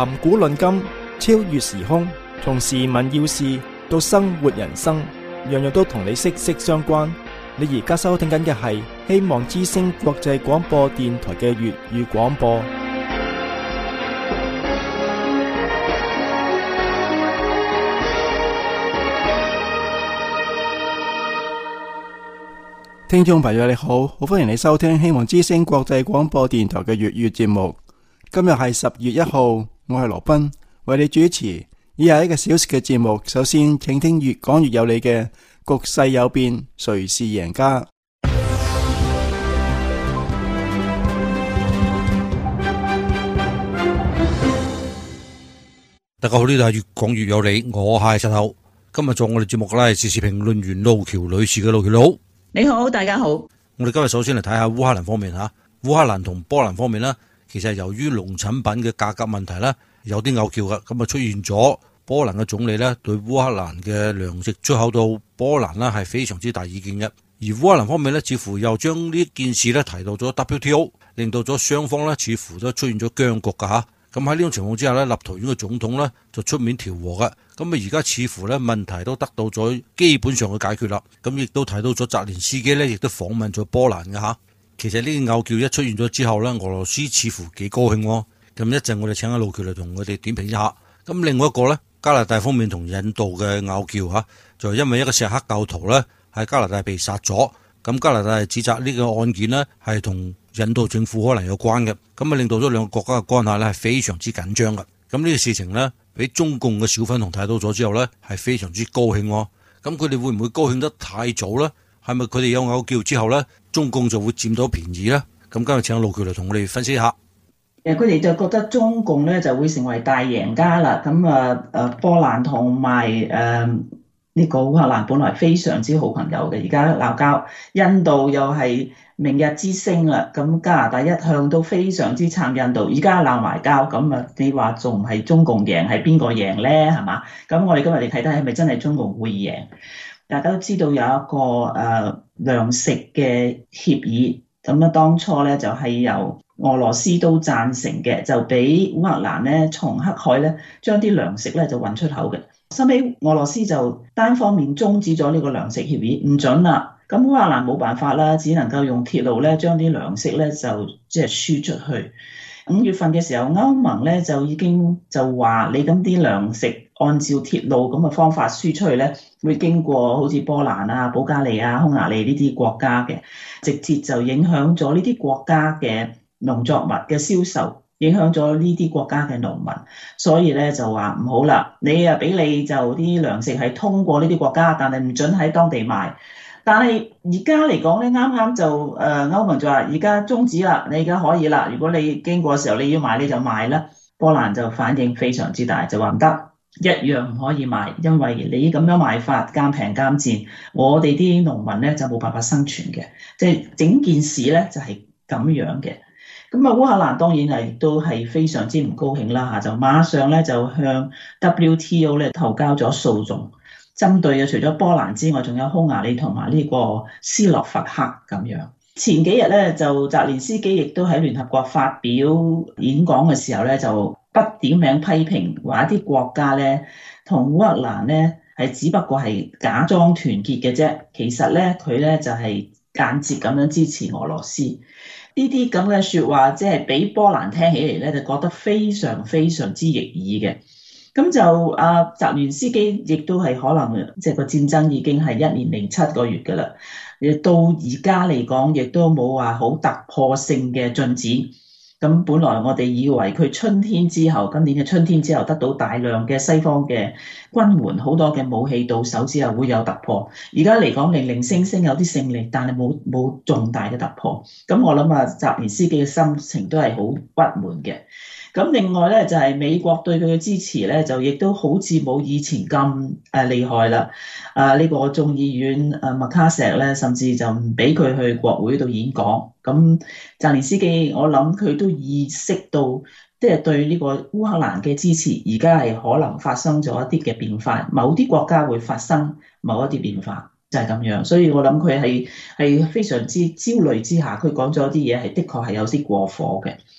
談古論今，超越時空，從時聞要事到生活人生，樣樣都同你息息相關。你而家收聽緊嘅係希望之聲國際廣播電台嘅粵語廣播。聽眾朋友你好，好歡迎你收聽希望之聲國際廣播電台嘅粵語節目。今日係10月1號，我係羅賓，為你主持。以下1個小時嘅節目，首先請聽越講越有理嘅局勢有變，誰是贏家？ 大家好，呢度係越講越有理，我係石頭。今日做我哋節目嘅咧係時事評論員路橋女士嘅。路橋你好。 你好，大家好。 我哋今日首先嚟睇下烏克蘭方面吓，烏克蘭同波蘭方面呢，其實由於農產品嘅價格問題呢，有啲拗撬嘅，咁啊出現咗波蘭嘅總理呢對烏克蘭嘅糧食出口到波蘭呢係非常之大意見嘅，而烏克蘭方面呢，似乎又將呢件事呢提到咗 WTO， 令到咗雙方呢似乎都出現咗僵局㗎吓。咁喺呢種情況之下呢，立陶宛嘅總統呢就出面調和嘅，咁啊而家似乎呢問題都得到咗基本上嘅解決啦。咁亦都睇到咗澤連斯基呢亦都訪問咗波蘭嘅吓。其實呢啲拗撬一出現咗之後呢，俄羅斯似乎幾高興喎。咁一陣我哋請阿路橋嚟同我哋點評一下。咁另外一個呢，加拿大方面同印度嘅拗撬吓，就係因為一個錫克教徒呢喺加拿大被殺咗。咁加拿大係指責呢個案件呢係同印度政府可能有關嘅，咁啊令到咗兩個國家嘅關係呢係非常之緊張嘅。咁呢個事情呢，俾中共嘅小粉紅睇到咗之後呢，係非常之高興。咁佢哋會唔會高興得太早呢？係咪佢哋有拗撬之後呢，中共就會佔到便宜呢？咁今日請路橋嚟同我哋分析一下。 佢哋就覺得中共呢就會成為大贏家啦。咁波蘭同埋呢個烏克蘭本來非常之好朋友嘅，而家鬧交。印度又係明日之星啦，咁加拿大一向都非常之撐印度，而家鬧埋交，咁啊你話仲唔係中共贏，係邊個贏呢？係嘛？咁我哋今日嚟睇睇係咪真係中共會贏？大家都知道有一個糧食嘅協議，咁啊當初咧就係由俄羅斯都贊成嘅，就俾烏克蘭咧從黑海咧將啲糧食咧就運出口嘅。後尾俄羅斯就單方面終止咗呢個糧食協議，唔准啦。咁烏克蘭冇辦法啦，只能夠用鐵路咧將啲糧食咧就即係輸出去。5月份嘅時候，歐盟咧就已經就話你咁啲糧食按照鐵路咁嘅方法輸出去咧，會經過好似波蘭啊、保加利亞、匈牙利呢啲國家嘅，直接就影響咗呢啲國家嘅農作物嘅銷售，影響咗呢啲國家嘅農民，所以咧就話唔好啦，你啊俾你就啲糧食係通過呢啲國家，但係唔准喺當地賣。但係而家嚟講咧，啱啱就歐盟就話而家終止啦，你而家可以啦。如果你經過嘅時候你要賣你就賣啦。波蘭就反應非常之大，就話唔得，一樣唔可以賣，因為你咁樣賣法奸平奸賤，我哋啲農民咧就冇辦法生存嘅。即係整件事咧就係咁樣嘅。咁啊烏克蘭當然係都係非常之唔高興啦嚇，就馬上咧就向 WTO 咧投交咗訴訟。針對嘅除咗波蘭之外，仲有匈牙利同埋呢個斯洛伐克咁樣。前幾日咧就澤連斯基亦都喺聯合國發表演講嘅時候咧，就不點名批評話一啲國家咧同烏克蘭咧係只不過係假裝團結嘅啫，其實咧佢咧就係間接咁樣支持俄羅斯。呢啲咁嘅説話，即係俾波蘭聽起嚟咧，就覺得非常非常之逆耳嘅。咁就澤連斯基亦都係可能即係個戰爭已經係1年零7個月㗎啦，到而家嚟講亦都冇話好突破性嘅進展。咁本來我哋以為佢今年嘅春天之後得到大量嘅西方嘅軍援，好多嘅武器到手之後會有突破。而家嚟講零零星星有啲勝利，但係冇重大嘅突破。咁我諗澤連斯基嘅心情都係好鬱悶嘅。咁另外咧就係美國對佢嘅支持咧，就亦都好似冇以前咁厲害啦。呢個眾議院麥卡錫咧，甚至就唔俾佢去國會度演講。咁澤連斯基，我諗佢都意識到，即係對呢個烏克蘭嘅支持，而家係可能發生咗一啲嘅變化，某啲國家會發生某一啲變化，就係咁樣。所以我諗佢係非常之焦慮之下，佢講咗啲嘢係的確係有啲過火嘅。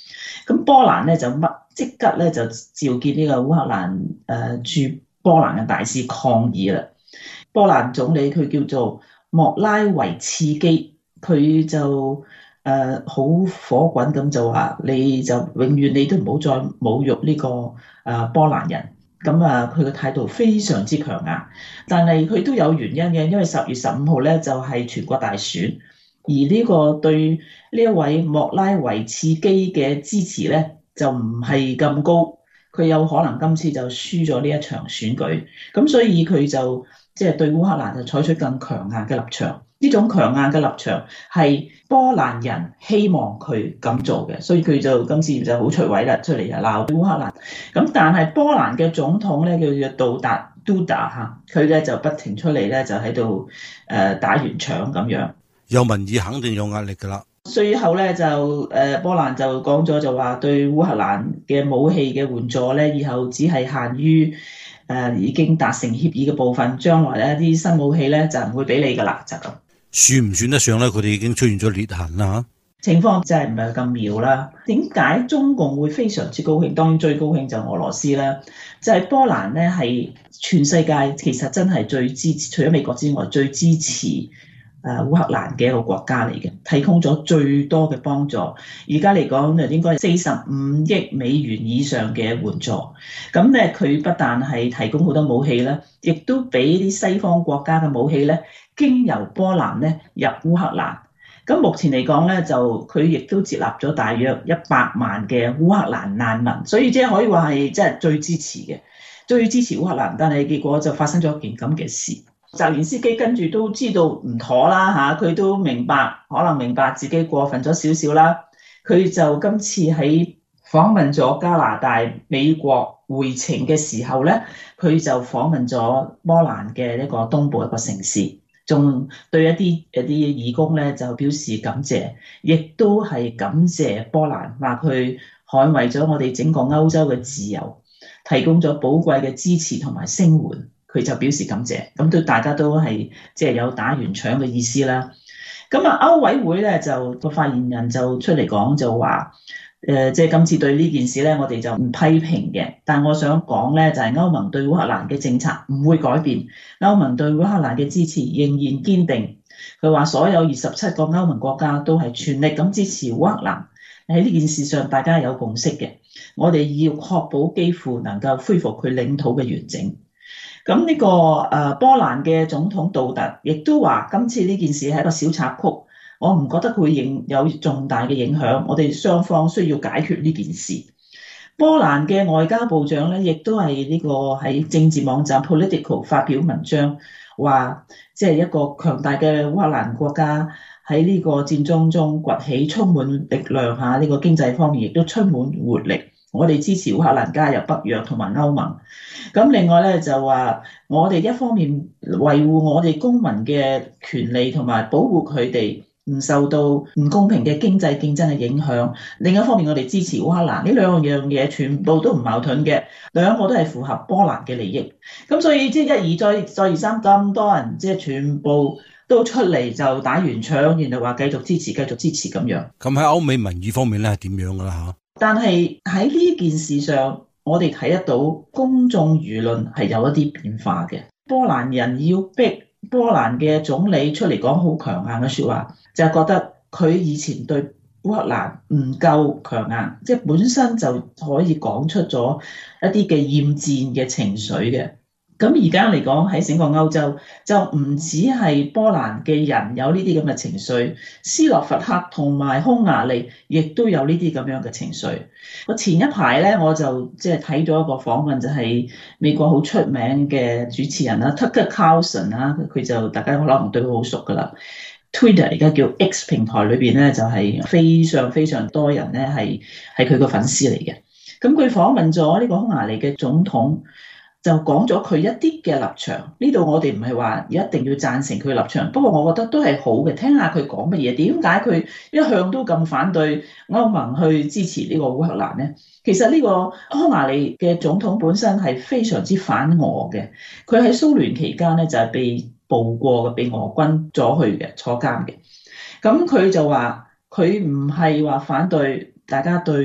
咁波蘭咧就即刻咧就召見呢個烏克蘭駐波蘭嘅大使抗議啦。波蘭總理佢叫做莫拉維茨基，佢就好火滾咁就話：你就永遠你都唔好再侮辱呢個波蘭人。咁佢嘅態度非常之強硬，但係佢都有原因嘅，因為10月15號咧就係全國大選，而呢個對呢一位莫拉維茨基嘅支持咧就唔係咁高，佢有可能今次就輸咗呢一場選舉，咁所以佢就即係對烏克蘭就採取更強硬嘅立場。呢種強硬嘅立場係波蘭人希望佢咁做嘅，所以佢就今次就好出位啦，出嚟就鬧烏克蘭。咁但係波蘭嘅總統咧叫做杜達嚇，佢咧就不停出嚟咧就喺度打圓場咁樣。 有民意肯定有壓力㗎啦。 最後咧就波蘭就講咗就話對烏克蘭嘅武器嘅援助咧，以後只係限於已經達成協議嘅部分，將來咧啲新武器咧就唔會俾你㗎啦，就咁。 算唔算得上咧？佢哋已經出現咗裂痕啦。 情況真係唔係咁妙啦。點解中共會非常之高興？當然最高興就俄羅斯啦。就係波蘭咧係全世界其實真係最支持，除咗美國之外最支持烏克蘭嘅一個國家嚟嘅，提供咗最多嘅幫助。而家嚟講就應該45億美元以上嘅援助。咁咧佢不但係提供好多武器啦，亦都俾啲西方國家嘅武器咧經由波蘭咧入烏克蘭。咁目前嚟講咧，就佢亦都接納咗大約100萬嘅烏克蘭難民，所以即係可以話係即係最支持嘅，最支持烏克蘭。但係結果就發生咗一件咁嘅事。澤連斯基跟住都知道唔妥啦嚇，佢都可能明白自己過分咗少少啦。佢就今次喺訪問咗加拿大、美國回程嘅時候咧，佢就訪問咗波蘭嘅一個東部一個城市。仲對一啲義工咧就表示感謝，亦都係感謝波蘭，話佢捍衛咗我哋整個歐洲嘅自由，提供咗寶貴嘅支持同埋聲援，佢就表示感謝。咁對大家都係即係有打圓場嘅意思啦。咁歐委會咧就個發言人就出嚟講就話，即係今次對呢件事咧，我哋就唔批評嘅。但我想講咧，就係歐盟對烏克蘭嘅政策唔會改變，歐盟對烏克蘭嘅支持仍然堅定。佢話所有27個歐盟國家都係全力咁支持烏克蘭。喺呢件事上，大家有共識嘅。我哋要確保基輔能夠恢復佢領土嘅完整。咁呢個波蘭嘅總統杜達亦都話，今次呢件事係一個小插曲。我唔覺得佢會有重大嘅影響，我哋雙方需要解決呢件事。波蘭嘅外交部長咧，亦都係呢個喺政治網站 Politico 發表文章，話即係一個強大嘅烏克蘭國家喺呢個戰爭中崛起，充滿力量嚇，呢個經濟方面亦都充滿活力。我哋支持烏克蘭加入北約同埋歐盟。咁另外咧就話，我哋一方面維護我哋公民嘅權利同埋保護佢哋唔受到唔公平嘅經濟競爭嘅影響，另一方面我哋支持烏克蘭，呢兩樣嘢全部都唔矛盾嘅，兩個都係符合波蘭嘅利益。咁所以即係一而再而三咁多人即係全部都出嚟就打圓場，然後話繼續支持咁樣。 咁喺歐美民意方面咧係點樣噶啦嚇？ 但係喺呢件事上，我哋睇得到公眾輿論係有一啲變化嘅。波蘭人要逼波蘭嘅總理出嚟講好強硬嘅説話，就係覺得佢以前對烏克蘭唔夠強硬，即係本身就可以講出咗一啲嘅厭戰嘅情緒嘅。咁而家嚟講喺整個歐洲，就唔止係波蘭嘅人有呢啲咁嘅情緒，斯洛伐克同埋匈牙利亦都有呢啲咁樣嘅情緒。我前一排咧，我就即係睇咗一個訪問，就係美國好出名嘅主持人啦，Tucker Carlson 啦，佢就大家可能對佢好熟噶啦。Twitter 而家叫 X 平台裏邊咧，就係非常非常多人咧係佢個粉絲嚟嘅。咁佢訪問咗呢個匈牙利嘅總統，就講咗佢一啲嘅立場。呢度我哋唔係話一定要贊成佢立場，不過我覺得都係好嘅，聽下佢講乜嘢。點解佢一向都咁反對歐盟去支持呢個烏克蘭呢？其實呢個匈牙利嘅總統本身係非常之反俄嘅，佢喺蘇聯期間咧就係被捕過嘅，被俄軍咗去嘅，坐監嘅。咁佢就話佢唔係話反對大家對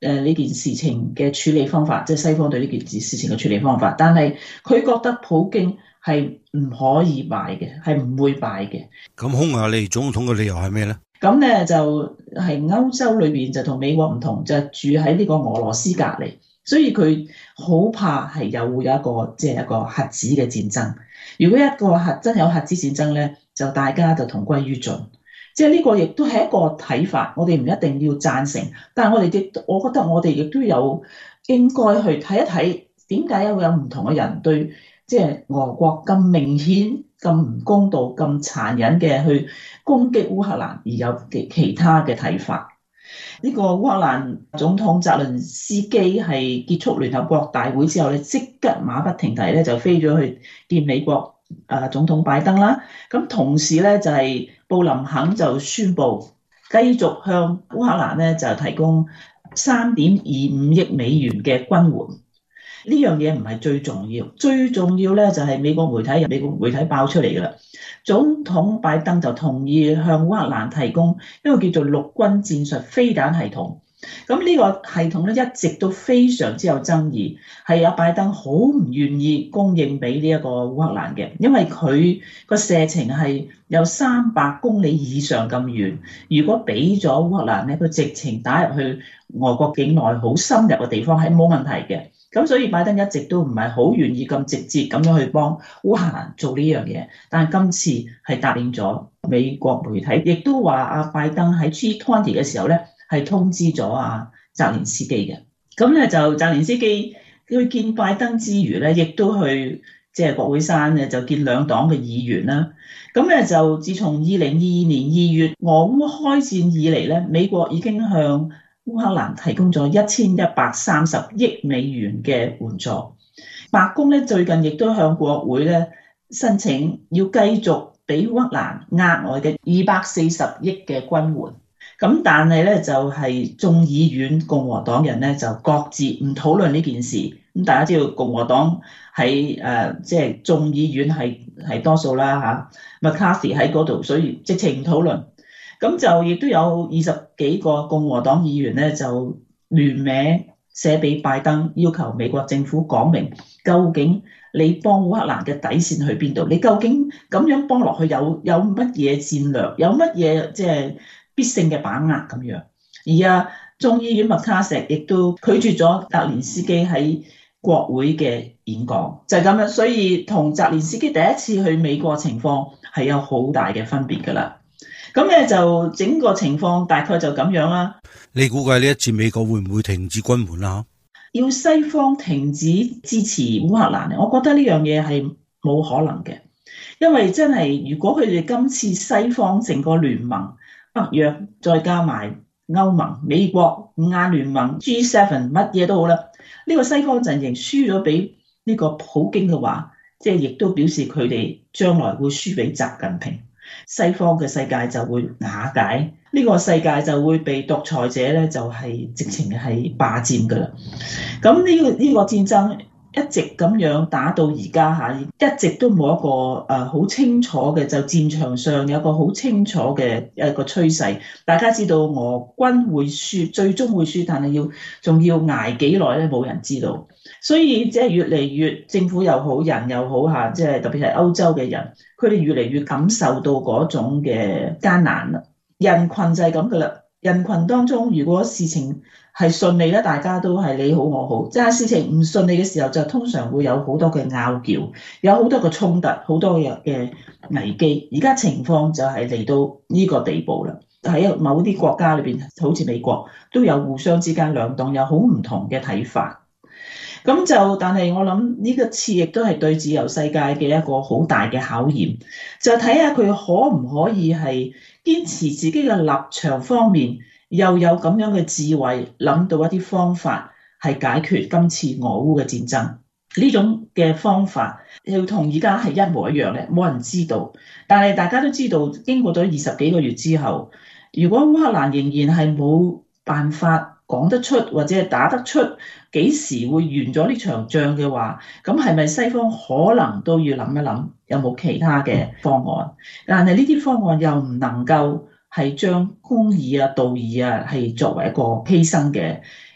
呢件事情嘅處理方法，即係西方對呢件事情嘅處理方法，但係佢覺得普京係唔可以敗嘅，係唔會敗嘅。 咁匈牙利總統嘅理由係咩呢？ 咁咧就係歐洲裏邊就同美國唔同，就係住喺呢個俄羅斯隔離，所以佢好怕係會有一個即係一個核子嘅戰爭。如果一個真有核子戰爭咧，就大家就同歸於盡。即係呢個亦都係一個睇法，我哋唔一定要贊成，但係我覺得我哋亦都有應該去睇一睇點解會有唔同嘅人對即係俄國咁明顯、咁唔公道、咁殘忍嘅去攻擊烏克蘭，而有其他嘅睇法。呢個烏克蘭總統澤倫斯基係結束聯合國大會之後咧，即刻馬不停蹄咧就飛咗去見美國總統拜登啦。咁同時咧就係布林肯就宣布繼續向烏克蘭咧就提供3.25億美元嘅軍援。呢樣嘢唔係最重要，最重要咧就係美國媒體爆出嚟㗎啦。總統拜登就同意向烏克蘭提供一個叫做陸軍戰術飛彈系統。咁呢個系統咧一直都非常之有爭議，係阿拜登好唔願意供應俾呢一個烏克蘭嘅，因為佢個射程係有300公里以上咁遠。如果俾咗烏克蘭咧，佢直情打入去俄國境內好深入嘅地方係冇問題嘅。咁所以拜登一直都唔係好願意咁直接咁樣去幫烏克蘭做呢樣嘢，但係今次係答應咗。美國媒體亦都話阿拜登喺 G20 嘅時候咧係通知咗阿澤連斯基嘅。咁咧就澤連斯基去見拜登之餘咧，亦都去即係國會山咧就見兩黨嘅議員啦。咁咧就自從2022年2月俄烏開戰以嚟咧，美國已經向烏克蘭提供咗1130億美元嘅援助。白宮咧最近亦都向國會咧申請要繼續俾烏克蘭額外嘅240億嘅軍援。咁但係咧就係眾議院共和黨人咧就各自唔討論呢件事。咁大家知道共和黨喺即係眾議院係多數啦嚇，McCarthy 喺嗰度，所以直情唔討論。咁就亦都有20幾個共和黨議員咧，就聯名寫俾拜登，要求美國政府講明究竟你幫烏克蘭嘅底線去邊度？你究竟咁樣幫落去有乜嘢戰略？有乜嘢即係必勝嘅把握咁樣？而眾議院麥卡錫亦都拒絕咗澤連斯基喺國會嘅演講，就係咁樣。所以同澤連斯基第一次去美國情況係有好大嘅分別㗎啦。咁咧就整個情況大概就咁樣啦。 你估計呢一次美國會唔會停止軍援啦？ 要西方停止支持烏克蘭，我覺得呢樣嘢係冇可能嘅，因為真係如果佢哋今次西方成個聯盟北約再加埋歐盟、美國、亞聯盟、G7 乜嘢都好啦，呢個西方陣營輸咗俾呢個普京嘅話，即係亦都表示佢哋將來會輸俾習近平。西方嘅世界就會瓦解，呢個世界就會被獨裁者咧就係直情係霸佔㗎啦。咁呢個戰爭一直咁樣打到而家嚇，一直都冇一個好清楚嘅，就戰場上有一個好清楚嘅一個趨勢。大家知道俄軍會輸，最終會輸，但係仲要捱幾耐咧，冇人知道。所以即係越嚟越政府又好，人又好嚇，即係特別係歐洲嘅人，佢哋越嚟越感受到嗰種嘅艱難啦。人群就係咁噶啦，人群當中如果事情係順利咧，大家都係你好我好；即係事情唔順利嘅時候，就通常會有好多嘅拗撬，有好多嘅衝突，好多嘅危機。而家情況就係嚟到呢個地步啦。喺某啲國家裏邊，好似美國都有互相之間兩黨有好唔同嘅睇法。咁就，但係我諗呢個次亦都係對自由世界嘅一個好大嘅考驗，就睇下佢可唔可以係堅持自己嘅立場方面，又有咁樣嘅智慧，諗到一啲方法係解決今次俄烏嘅戰爭。呢種嘅方法要同而家係一模一樣咧，冇人知道。但係大家都知道，經過咗20幾個月之後，如果烏克蘭仍然係冇辦法講得出或者係打得出幾時會完咗呢場仗嘅話，咁係咪西方可能都要諗一諗，有冇其他嘅方案？但係呢啲方案又唔能夠係將公義啊、道義啊係作為一個犧牲嘅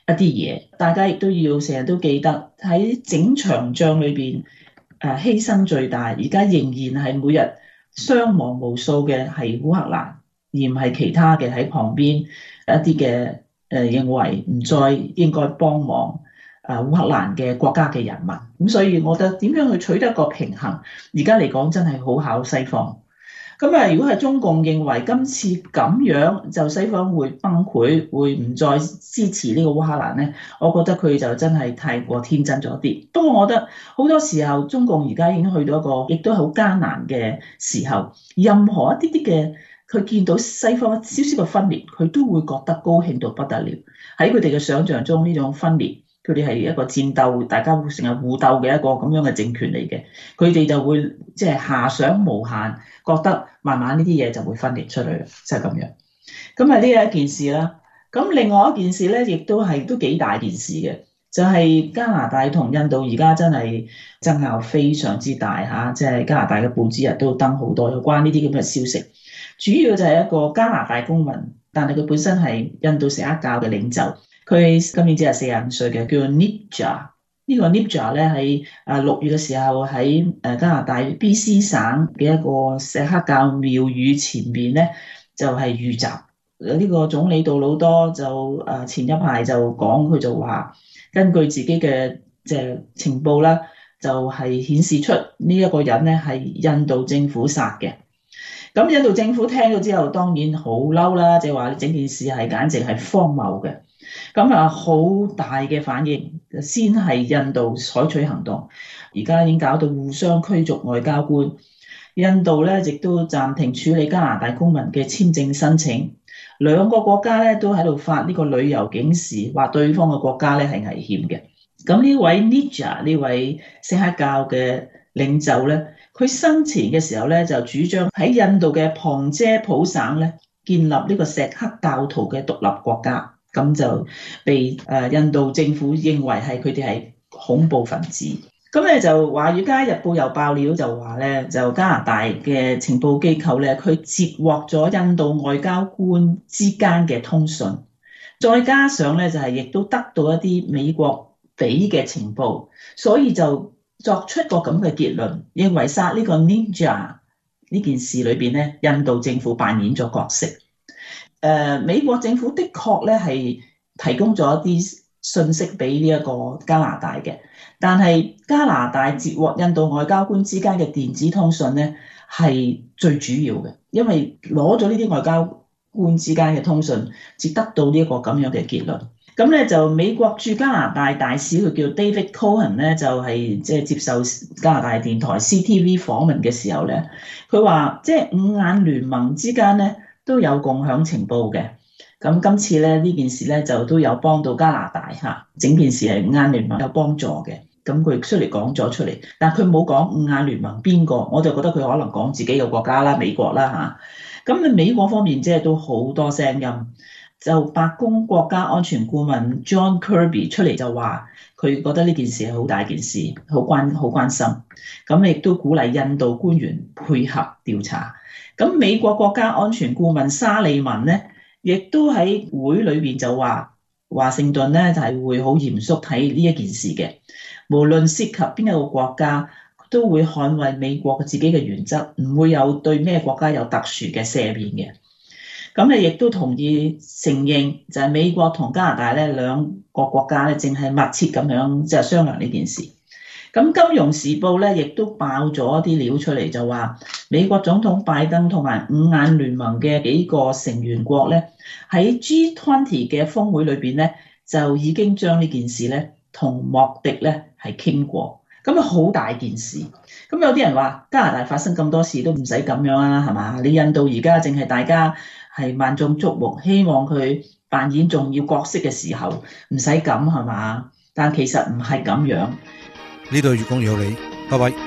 一啲嘢，大家亦都要成日都記得喺整場仗裏邊，犧牲最大，而家仍然係每日傷亡無數嘅係烏克蘭，而唔係其他嘅喺旁邊一啲嘅認為唔再應該幫忙烏克蘭嘅國家嘅人民。咁所以我覺得點樣去取得一個平衡，而家嚟講真係好考西方。咁如果係中共認為今次咁樣就西方會崩潰，會唔再支持呢個烏克蘭呢？我覺得佢就真係太過天真咗啲。不過我覺得好多時候中共而家已經去到一個亦都好艱難嘅時候，任何一啲啲嘅佢見到西方少少嘅分裂，佢都會覺得高興到不得了。喺佢哋嘅想像中，呢種分裂，佢哋係一個戰鬥，大家會成日互鬥嘅一個咁樣嘅政權嚟嘅，佢哋就會即係遐想無限，覺得慢慢呢啲嘢就會分裂出嚟啦，就係咁樣。咁呢係一件事啦。咁另外一件事咧，亦都幾大件事嘅，就係加拿大同印度而家真係爭拗非常之大嚇，即係加拿大嘅報紙日都登好多有關呢啲咁嘅消息。主要就係一個加拿大公民，但係佢本身係印度錫克教嘅領袖。佢今年只係45歲嘅，叫做 Nipja。呢個 Nipja 咧喺6月嘅時候喺加拿大 BC 省嘅一個錫克教廟宇前面咧就係遇襲。呢個總理杜魯多就前一排就講，佢就話根據自己嘅即係情報啦，就係顯示出呢一個人咧係印度政府殺嘅。咁印度政府聽咗之後當然好嬲啦，即係話整件事係簡直係荒謬嘅。咁好大嘅反應，先係印度採取行動，而家已經搞到互相驅逐外交官。印度咧亦都暫停處理加拿大公民嘅簽證申請，兩個國家咧都喺度發呢個旅遊警示，話對方嘅國家咧係危險嘅。咁呢位 Nipja 呢位錫克教嘅領袖咧，佢生前嘅時候咧就主張喺印度嘅旁遮普省咧建立呢個錫克教徒嘅獨立國家。咁就被印度政府認為係佢哋係恐怖分子。咁咧就《華爾街日報》又爆料就話咧，就加拿大嘅情報機構咧，佢截獲咗印度外交官之間嘅通訊，再加上咧就係亦都得到一啲美國俾嘅情報，所以就作出個咁嘅結論，認為殺呢個 Nipja 呢件事裏邊咧，印度政府扮演咗角色。美國政府的確咧係提供咗一啲信息俾呢一個加拿大嘅，但係加拿大截獲印度外交官之間嘅電子通訊咧係最主要嘅，因為攞咗呢啲外交官之間嘅通訊，至得到呢一個咁樣嘅結論。咁咧就美國駐加拿大大使佢叫 David Cohen 咧，就係即係接受加拿大電台 CTV 訪問嘅時候咧，佢話即係五眼聯盟之間咧都有共享情報嘅。咁今次咧呢件事咧就都有幫到加拿大嚇，整件事係五眼聯盟有幫助嘅。咁佢出嚟講咗出嚟，但佢冇講五眼聯盟邊個，我就覺得佢可能講自己嘅國家啦，美國啦嚇。咁美國方面即係都好多聲音。就白宮國家安全顧問 John Kirby 出嚟就話，佢覺得呢件事係好大件事，好關心。咁亦都鼓勵印度官員配合調查。咁美國國家安全顧問沙利文咧，亦都喺會裏邊就話，華盛頓咧就係會好嚴肅睇呢一件事嘅。無論涉及邊一個國家，都會捍衛美國自己嘅原則，唔會有對咩國家有特殊嘅赦免嘅。咁你亦都同意承認，就係美國同加拿大咧兩個國家咧，正係密切咁樣即係商量呢件事。咁《金融時報》咧亦都爆咗一啲料出嚟，就話美國總統拜登同埋五眼聯盟嘅幾個成員國咧，喺 G20 嘅峰會裏邊咧，就已經將呢件事咧同莫迪咧係傾過。咁好大件事。咁有啲人話加拿大發生咁多事都唔使咁樣啊，係嘛？你印度而家淨係大家係萬眾矚目，希望佢扮演重要角色嘅時候，唔使咁係嘛？但其實唔係咁樣。 呢度越講越有理，拜拜。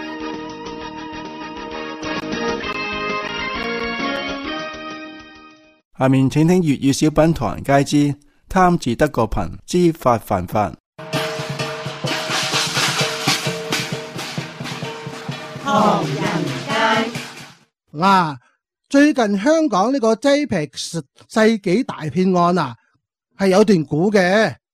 下面請聽粵語小品唐人街之貪字得個貧知法犯法。 唐人街嗱，最近香港呢個 JPEX 世紀大騙案啊，係有段古嘅。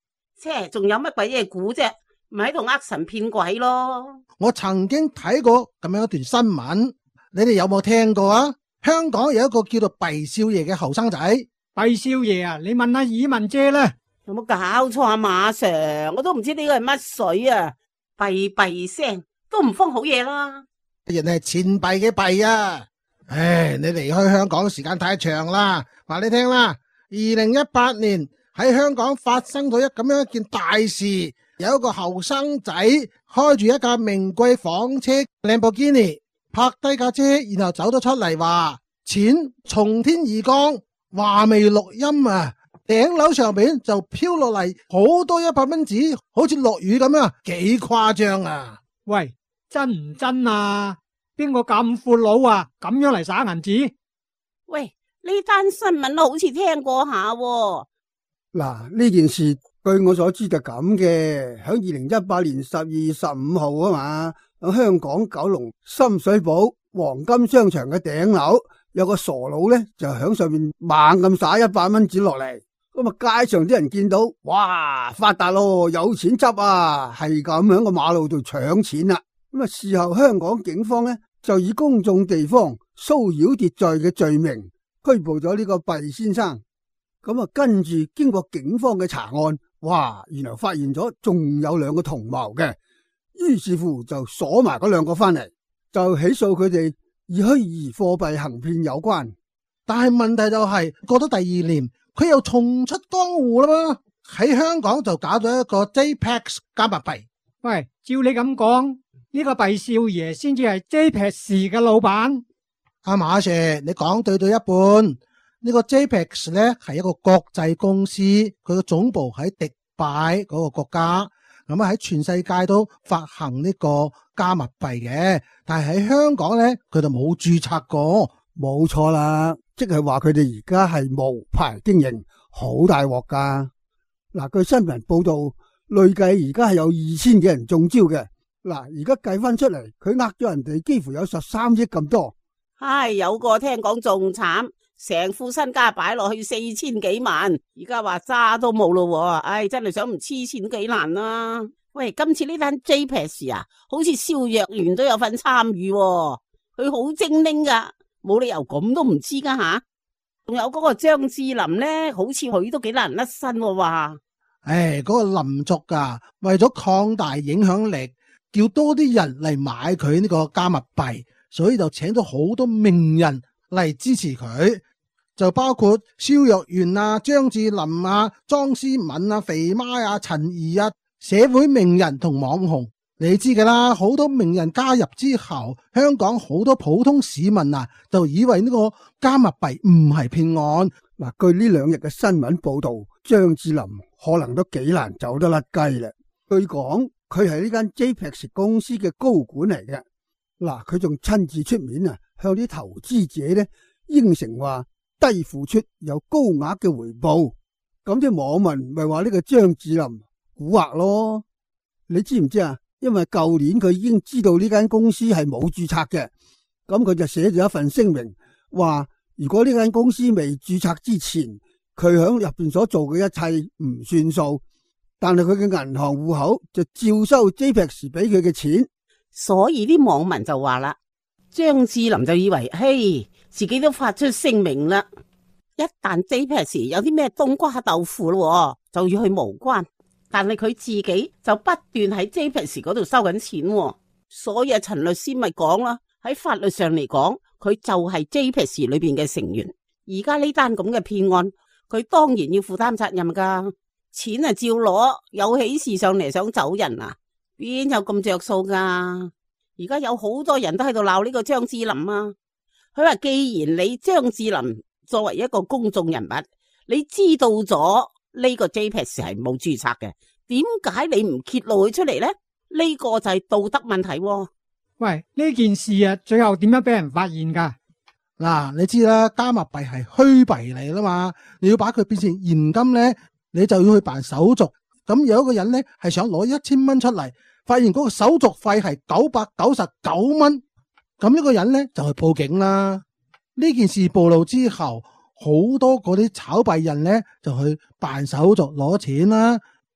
切，仲有乜鬼嘢估啫？咪喺度呃神騙鬼咯！ 我曾經睇過咁樣一段新聞，你哋有冇聽過啊？香港有一個叫做畢少爺嘅後生仔。 畢少爺啊，你問下以文姐啦。 有冇搞錯啊，馬 Sir？我都唔知呢個係乜水啊！閉閉聲都唔封好嘢啦。 人哋係錢幣嘅幣啊！唉，你離開香港時間太長啦，話你聽啦。2018年喺香港發生咗咁樣一件大事，有一個後生仔開住一架名貴房車蘭博基尼，泊低架車，然後走咗出嚟，話錢從天而降，話未錄音啊！頂樓上邊就飄落嚟好多100蚊紙，好似落雨咁樣，幾誇張啊！ 喂，真唔真啊？邊個咁闊佬啊？咁樣嚟耍銀紙？ 喂，呢單新聞好似聽過下喎。 嗱，呢件事據我所知就咁嘅，喺2018年12月15號啊嘛，喺香港九龍深水埗黃金商場嘅頂樓有個傻佬咧，就喺上面猛咁撒100蚊紙落嚟，咁啊街上啲人見到，哇，發達咯，有錢執啊，係咁喺個馬路度搶錢啦。咁啊事後香港警方咧就以公眾地方騷擾秩序嘅罪名拘捕咗呢個畢先生。咁啊跟住經過警方嘅查案，哇，原來發現咗仲有2個同謀嘅，於是乎就鎖埋嗰2個翻嚟，就起訴佢哋以虛擬貨幣行騙有關。 但係問題就係過咗第2年，佢又重出江湖啦嘛，喺香港就搞咗一個 JPEX 加密幣。 喂，照你咁講，呢個畢少爺先至係 JPEX 嘅老闆。 阿馬 Sir，你講對一半。呢個 JPEX 咧係一個國際公司，佢嘅總部喺迪拜嗰個國家，咁啊喺全世界都發行呢個加密幣嘅，但係喺香港咧佢就冇註冊過。 冇錯啦，即係話佢哋而家係無牌經營，好大鑊噶。嗱，據新聞報道，累計而家係有2000幾人中招嘅。嗱，而家計翻出嚟，佢呃咗人哋幾乎有13億咁多。 唉，有個聽講仲慘，成副身家擺落去4000幾萬，而家話渣都冇咯。唉，真係想唔黐線幾難啦。喂，今次呢單 JPEX 啊，好似蕭若元都有份參與，佢好精靈噶，冇理由咁都唔知噶吓。仲有嗰個張智霖呢，好似佢都幾難甩身話。 唉，嗰個林族噶，為咗擴大影響力，叫多啲人嚟買佢呢個加密幣，所以就請咗好多名人嚟支持佢，就包括蕭若元啊、張智霖啊、莊思敏啊、肥媽啊、陳怡啊，社會名人同網紅，你知噶啦。好多名人加入之後，香港好多普通市民啊，就以為呢個加密幣唔係騙案。 嗱，據呢2日嘅新聞報道，張智霖可能都幾難走得甩雞啦。據講，佢係呢間 JPEX 公司嘅高管嚟嘅。嗱，佢仲親自出面啊，向啲投資者咧應承話低付出有高額嘅回報。咁啲網民咪話呢個張智霖蠱惑咯。你知唔知啊？因為舊年佢已經知道呢間公司係冇註冊嘅，咁佢就寫咗一份聲明，話如果呢間公司未註冊之前，佢響入邊所做嘅一切唔算數，但係佢嘅銀行戶口就照收 JPEX 俾佢嘅錢。 所以啲網民就話啦，張智霖就以為，嘿，自己都發出聲明啦，一旦 JPEX 有啲咩冬瓜豆腐咯，就要去無關。但係佢自己就不斷喺 JPEX 嗰度收緊錢，所以陳律師咪講啦，喺法律上嚟講，佢就係 JPEX 裏邊嘅成員。而家呢單咁嘅騙案，佢當然要負擔責任噶，錢啊照攞，有喜事上嚟想走人啊，邊有咁着數噶？而家有好多人都喺度鬧呢個張智霖啊，佢話既然你張智霖作為一個公眾人物，你知道咗呢個 JPEX 係冇註冊嘅，點解你唔揭露佢出嚟呢？呢個就係道德問題。 喂，呢件事啊，最後點樣俾人發現噶？ 嗱，你知啦，加密幣係虛幣嚟啦嘛，你要把佢變成現金咧，你就要去辦手續。咁有一個人咧係想攞1000蚊出嚟，發現嗰個手續費係999蚊，咁呢個人咧就去報警啦。呢件事暴露之後，好多嗰啲炒幣人咧就去辦手續攞錢啦。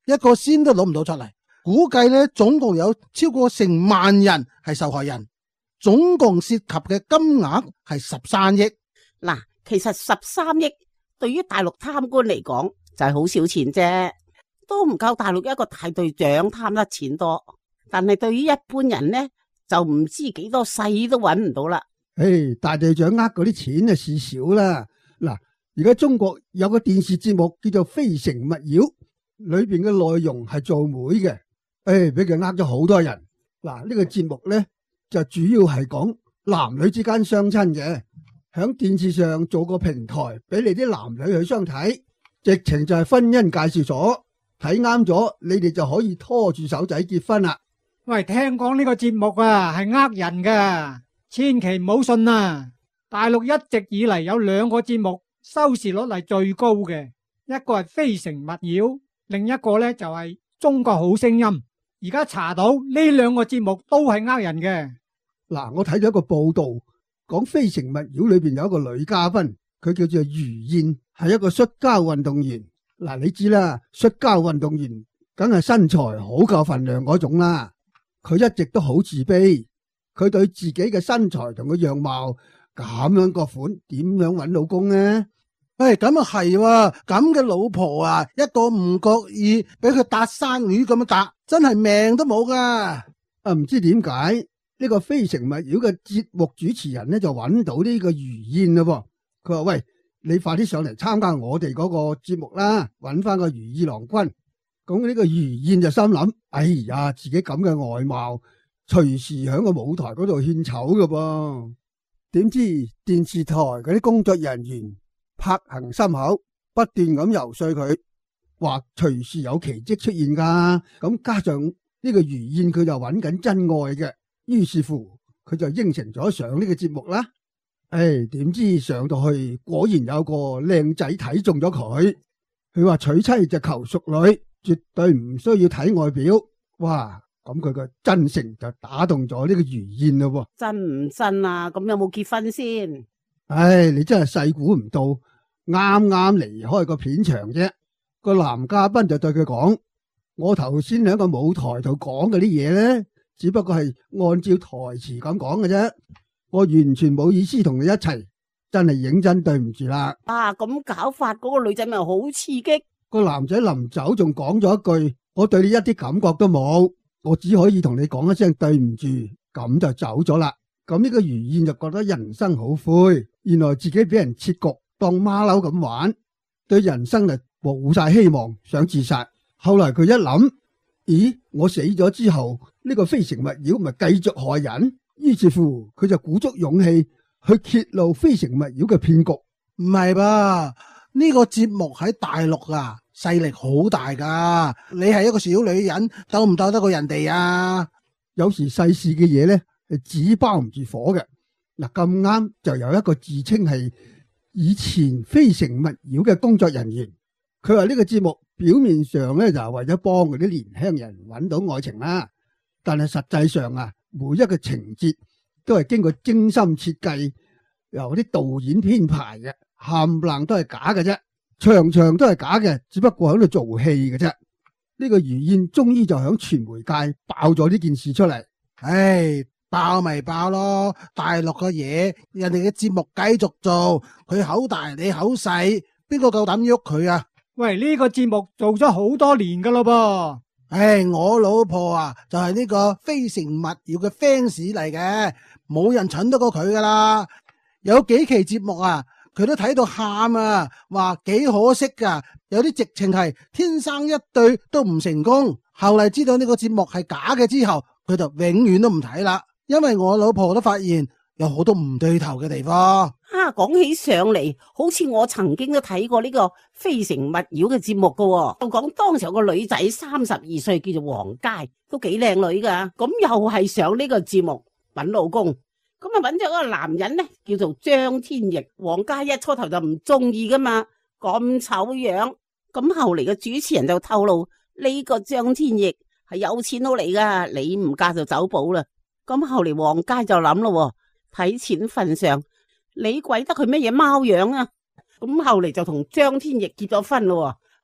一個仙都攞唔到出嚟。估計咧總共有超過成萬人係受害人，總共涉及嘅金額係13億。 嗱，其實13億對於大陸貪官嚟講就係好少錢啫，都唔夠大陸一個大隊長貪得錢多。但係對於一般人呢，就唔知幾多世都揾唔到啦。 大隊長嗰啲錢啊事少啦。嗱，而家中國有個電視節目叫做《非誠勿擾》，裏邊嘅內容係做媒嘅，俾佢咗好多人。嗱，呢個節目咧就主要係講男女之間相親嘅，響電視上做個平台俾你啲男女去相睇，直情就係婚姻介紹所，睇啱咗你哋就可以拖住手仔結婚啦。 喂，聽講呢個節目啊係人噶，千祈唔好信啊！大陸一直以嚟有2個節目收視率係最高嘅，一個係《非誠勿擾》，另一個呢就係《中國好聲音》。而家查到呢2個節目都係人嘅。 嗱，我睇咗一個報道，講《非誠勿擾》裏邊有一個女嘉賓，佢叫做于燕，係一個摔跤運動員。嗱，你知啦，摔跤運動員梗係身材好夠份量嗰種啦。佢一直都好自卑，佢對自己嘅身材同個樣貌咁樣個款，點樣揾老公呢？ 咁啊係喎，咁嘅老婆啊，一個唔覺意俾佢搭生魚咁樣搭，真係命都冇噶。 唔知點解呢個《非誠勿擾》嘅節目主持人呢就揾到呢個于燕啦。佢話：喂，你快啲上嚟參加我哋嗰個節目啦，揾翻個如意郎君。咁呢個于燕就心諗：哎呀，自己咁嘅外貌，隨時喺個舞台嗰度獻醜噶噃。點知電視台嗰啲工作人員拍行心口，不斷咁游說佢，話隨時有奇蹟出現噶。咁加上呢個于燕佢就揾緊真愛嘅，於是乎佢就應承咗上呢個節目啦。點知上到去果然有個靚仔睇中咗佢，佢話娶妻就求淑女，絕對唔需要睇外表。哇！咁佢個真誠就打動咗呢個于燕咯。 真唔真啊？咁有冇結婚先？ 你真係細估唔到，啱啱離開個片場啫，個男嘉賓就對佢講：我頭先喺個舞台度講嗰啲嘢咧，只不過係按照台詞咁講嘅啫，我完全冇意思同你一齊，真係認真對唔住啦。 咁搞法嗰個女仔咪好刺激。 個男仔臨走仲講咗一句：我對你一啲感覺都冇，我只可以同你講一聲對唔住，咁就走咗啦。咁呢個于燕就覺得人生好灰，原來自己俾人設局當馬騮咁玩，對人生就冇晒希望，想自殺。後來佢一諗，咦，我死咗之後呢個非誠勿擾咪繼續害人，於是乎佢就鼓足勇氣去揭露非誠勿擾嘅騙局。 唔係吧？呢個節目喺大陸啊，勢力好大噶。你係一個小女人，鬥唔鬥得過人哋啊？ 有時世事嘅嘢咧，係紙包唔住火嘅。嗱，咁啱就有一個自稱係以前非誠勿擾嘅工作人員，佢話呢個節目表面上咧就係為咗幫嗰啲年輕人揾到愛情啦，但係實際上啊，每一個情節都係經過精心設計，由啲導演編排嘅，冚唪唥都係假嘅啫，場場都係假嘅，只不過喺度做戲嘅啫。呢個于燕終於就響傳媒界爆咗呢件事出嚟。 爆咪爆咯！大陸嘅嘢，人哋嘅節目繼續做，佢口大你口細，邊個夠膽喐佢啊？ 喂，呢個節目做咗好多年噶咯噃。 我老婆啊，就係呢個非誠勿擾嘅 fans 嚟嘅，冇人蠢得過佢噶啦。有幾期節目啊，佢都睇到喊啊，話幾可惜噶。有啲直情係天生一對都唔成功。後嚟知道呢個節目係假嘅之後，佢就永遠都唔睇啦。因為我老婆都發現有好多唔對頭嘅地方。 講起上嚟，好似我曾經都睇過呢個非誠勿擾嘅節目噶。就講當時有個女仔32歲，叫做黃佳，都幾靚女噶。咁又係上呢個節目揾老公，咁啊揾咗一個男人呢，叫做張天翼。黃佳一初頭就唔中意噶嘛，咁醜樣。咁後嚟嘅主持人就透露呢個張天翼係有錢佬嚟噶，你唔嫁就走寶啦。咁後嚟黃佳就諗咯，睇錢份上，你鬼得佢乜嘢貓樣啊？咁後嚟就同張天翼結咗婚咯。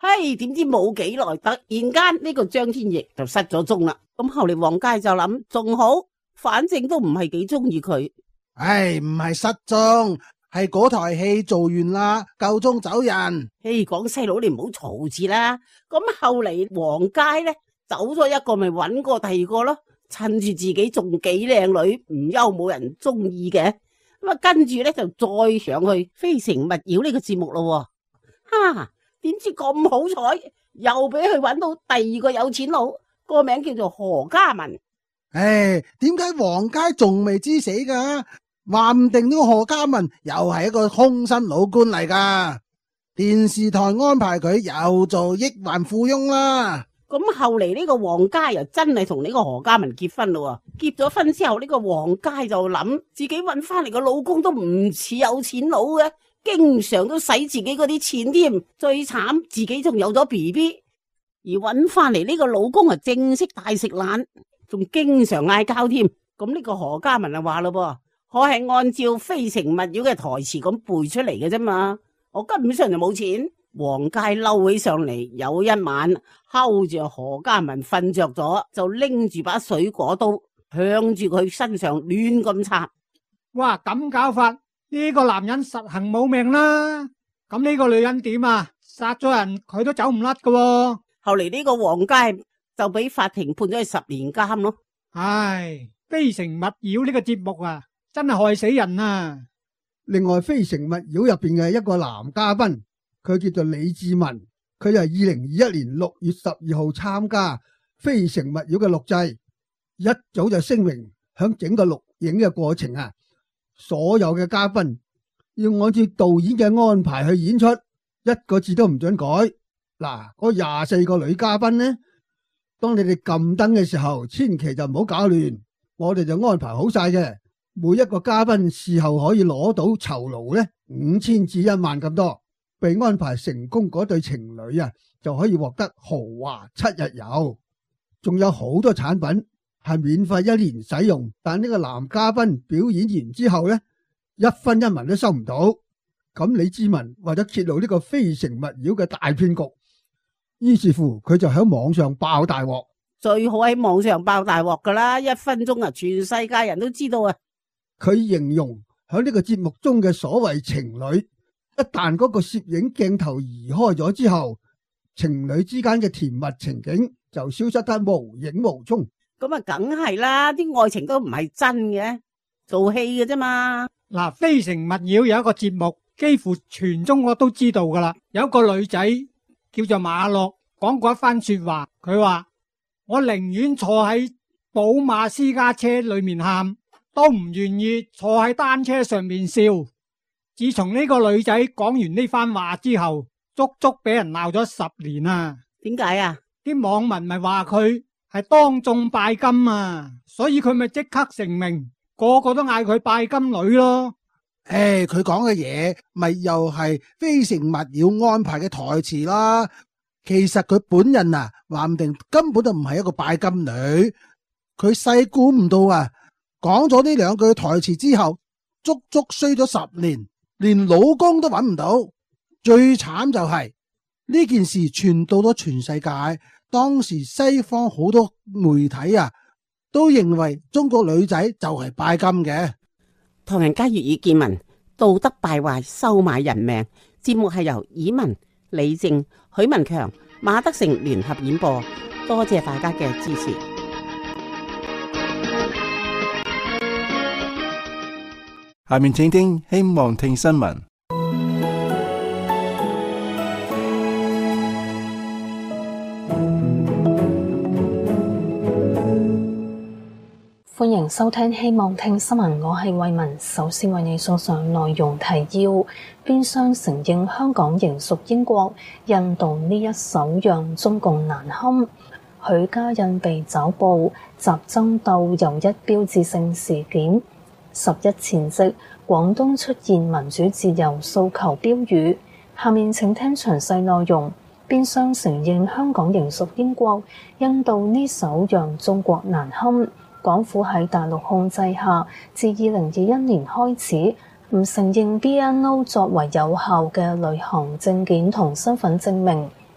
嘿，點知冇幾耐，突然間呢個張天翼就失咗蹤啦。咁後嚟黃佳就諗，仲好，反正都唔係幾中意佢。 唉，唔係失蹤，係嗰台戲做完啦，夠鐘走人。 嘿，講細佬你唔好嘈住啦。咁後嚟黃佳呢，走咗一個，咪揾過第二個咯。趁住自己仲幾靚女，唔憂冇人中意嘅，咁啊跟住呢，就再上去非誠勿擾呢個節目咯。哈，點知咁好彩，又俾佢揾到第二個有錢佬，個名叫做何嘉文。 唉，點解黃佳仲未知死噶？話唔定呢個何嘉文又係一個空心老官嚟噶。電視台安排佢又做億萬富翁啦。 咁後嚟呢個黃佳又真係同呢個何嘉文結婚咯。結咗婚之後，呢個黃佳就諗自己揾翻嚟個老公都唔似有錢佬嘅，經常都使自己嗰啲錢添。最慘自己仲有咗 BB， 而揾翻嚟呢個老公係正式大食懶，仲經常嗌交添。咁呢個何嘉文就話咯噃，我係按照非誠勿擾嘅台詞咁背出嚟嘅啫嘛，我根本上就冇錢。黃佳嬲起上嚟，有一晚睺住何嘉文瞓着咗，就拎住把水果刀向住佢身上亂咁插。 哇，咁搞法，呢個男人實行冇命啦。咁呢個女人點啊？殺咗人佢都走唔甩噶。 後嚟呢個黃佳就俾法庭判咗去10年監咯。 唉，非誠勿擾呢個節目啊，真係害死人啊！ 另外，非誠勿擾入邊嘅一個男嘉賓，佢叫做李志文，佢就係2021年6月12號參加非誠勿擾嘅錄製，一早就聲明響整個錄影嘅過程啊，所有嘅嘉賓要按照導演嘅安排去演出，一個字都唔准改。嗱，嗰24個女嘉賓呢，當你哋撳燈嘅時候，千祈就唔好搞亂，我哋就安排好晒嘅。每一個嘉賓事後可以攞到酬勞呢5000至1萬咁多。被安排成功嗰對情侶啊，就可以獲得豪華7日遊，仲有好多產品係免費1年使用。但呢個男嘉賓表演完之後呢，1分1文都收唔到。咁李志文為咗揭露呢個非誠勿擾嘅大騙局，於是乎佢就喺網上爆大鑊。 最好喺網上爆大鑊噶啦，1分鐘啊，全世界人都知道啊。 佢形容喺呢個節目中嘅所謂情侶，一旦嗰個攝影鏡頭移開咗之後，情侶之間嘅甜蜜情景就消失得無影無蹤。 咁啊，梗係啦，啲愛情都唔係真嘅，做戲嘅啫嘛。 嗱，非誠勿擾有一個節目，幾乎全中國都知道噶啦。有一個女仔叫做馬樂，講過一番說話，佢話我寧願坐喺寶馬私家車裏面喊，都唔願意坐喺單車上面笑。自從呢個女仔講完呢番話之後，足足俾人鬧咗10年啊！ 點解啊？ 啲網民咪話佢係當眾拜金啊，所以佢咪即刻成名，個個都嗌佢拜金女咯。 唉，佢講嘅嘢咪又係非誠勿擾安排嘅台詞啦。其實佢本人啊，話唔定根本就唔係一個拜金女。佢細估唔到啊，講咗呢2句台詞之後，足足衰咗10年。連老公都揾唔到，最慘就係呢件事傳到咗全世界。當時西方好多媒體啊，都認為中國女仔就係拜金嘅。 唐人街粵語見聞，道德敗壞，收買人命。節目係由以文、李正、許文強、馬德成聯合演播，多謝大家嘅支持。 下面請聽希望聽新聞。 歡迎收聽希望聽新聞，我係慧文。首先為你送上內容提要：變相承認香港仍屬英國，印度呢一手讓中共難堪。許家印被抓捕，集爭鬥又一標誌性事件。11前夕，廣東出現民主自由訴求標語。下面請聽詳細內容。變相承認香港仍屬英國，印度呢手讓中國難堪。港府喺大陸控制下，自2021年開始唔承認 BNO 作為有效嘅旅行證件同身份證明。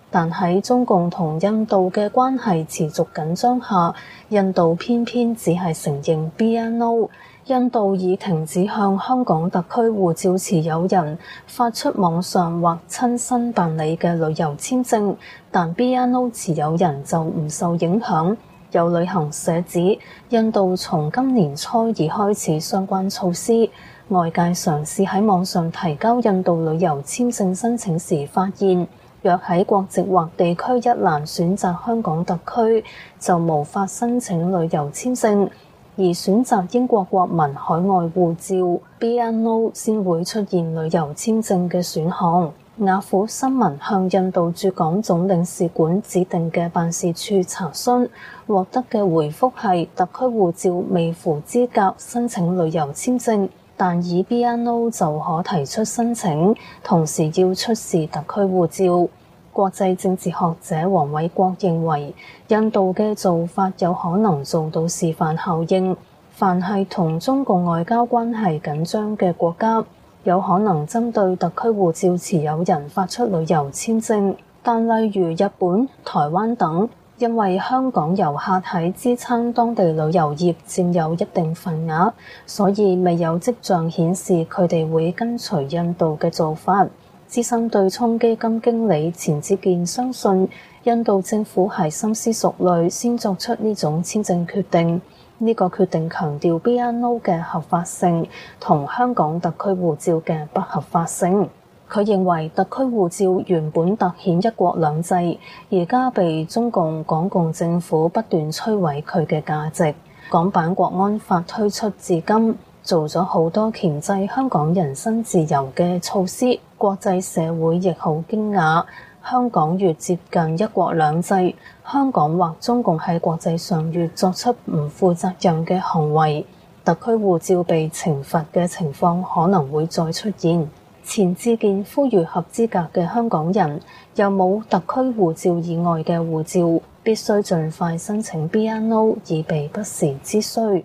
但喺中共同印度嘅關係持續緊張下，印度偏偏只係承認 BNO。印度已停止向香港特區護照持有人發出網上或親身辦理嘅旅遊簽證，但 BNO 持有人就唔受影響。有旅行社指，印度從今年初二開始相關措施。外界嘗試喺網上提交印度旅遊簽證申請時發現，若喺國籍或地區一欄選擇香港特區，就無法申請旅遊簽證。而選擇英國國民海外護照 BNO 先會出現旅遊簽證嘅選項。雅虎新聞向印度駐港總領事館指定嘅辦事處查詢，獲得嘅回覆係特區護照未符資格申請旅遊簽證，但以 BNO 就可提出申請，同時要出示特區護照。國際政治學者黃偉國認為，印度嘅做法有可能做到示範效應，凡係同中共外交關係緊張嘅國家，有可能針對特區護照持有人發出旅遊簽證。但例如日本、台灣等，因為香港遊客喺支撐當地旅遊業佔有一定份額，所以未有跡象顯示佢哋會跟隨印度嘅做法。資深對沖基金經理錢志健相信，印度政府係深思熟慮先作出呢種簽證決定。呢個決定強調 BNO 嘅合法性同香港特區護照嘅不合法性。佢認為特區護照原本凸顯一國兩制，而家被中共港共政府不斷摧毀佢嘅價值。港版國安法推出至今，做咗好多鉗制香港人身自由嘅措施，國際社會亦好驚訝。香港越接近一國兩制，香港或中共喺國際上越作出唔負責任嘅行為，特區護照被懲罰嘅情況可能會再出現。錢志健呼籲合資格嘅香港人，又冇特區護照以外嘅護照，必須盡快申請 BNO， 以備不時之需。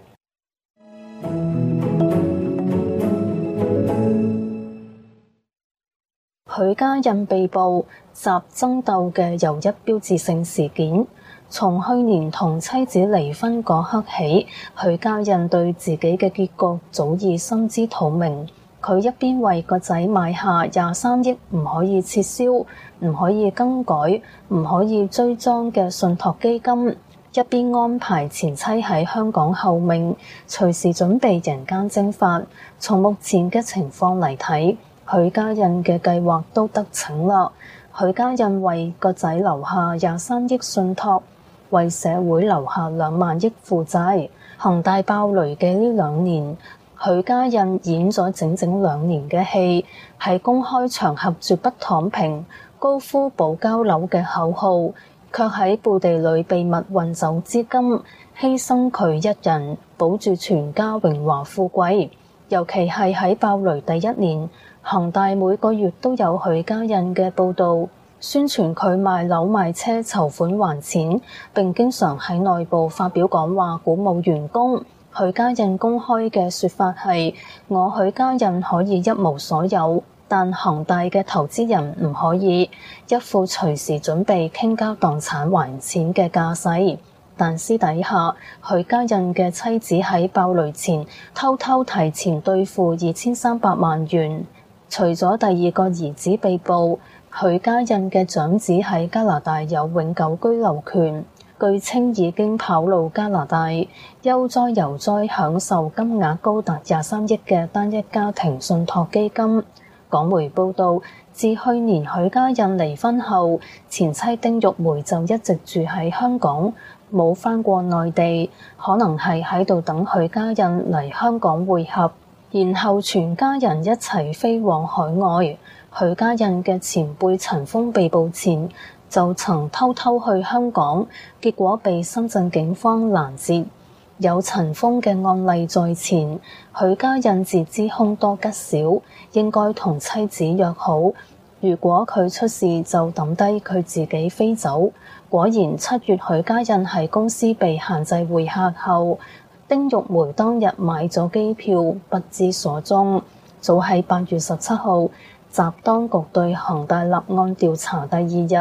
許家印被捕，集爭鬥嘅又一標誌性事件。從去年同妻子離婚嗰刻起，許家印對自己嘅結局早已心知肚明。佢一邊為個仔買下23億唔可以撤銷、唔可以更改、唔可以追贓嘅信託基金，一邊安排前妻喺香港候命，隨時準備人間蒸發。從目前嘅情況嚟睇，許家印嘅計劃都得逞啦。許家印為個仔留下23億信託，為社會留下2萬億負債。恒大爆雷嘅呢2年，許家印演咗整整2年嘅戲，喺公開場合絕不躺平，高呼保交樓嘅口號，卻喺背地裏秘密運走資金，犧牲佢一人，保住全家榮華富貴。尤其係喺爆雷第1年，恒大每個月都有許家印嘅報導，宣傳佢賣樓賣車籌款還錢，並經常喺內部發表講話鼓舞員工。許家印公開嘅說法係：我許家印可以一無所有，但恒大嘅投資人唔可以，一副隨時準備傾家蕩產還錢嘅架勢。但私底下，許家印嘅妻子喺爆雷前偷偷提前兌付2300萬元。除咗第2個兒子被捕，許家印嘅長子喺加拿大有永久居留權，據稱已經跑路加拿大，悠哉游哉享受金額高達23億嘅單一家庭信託基金。港媒報導，自去年許家印離婚後，前妻丁玉梅就一直住喺香港，冇返過內地，可能係喺度等許家印嚟香港會合，然後全家人一齊飛往海外。許家印嘅前輩陳鋒被捕前就曾偷偷去香港，結果被深圳警方攔截。有陳鋒嘅案例在前，許家印自知凶多吉少，應該同妻子約好，如果佢出事就抌低佢自己飛走。果然7月許家印喺公司被限制會客後，丁玉梅當日買咗機票，不知所蹤。早喺8月17號，集當局對恒大立案調查第2日，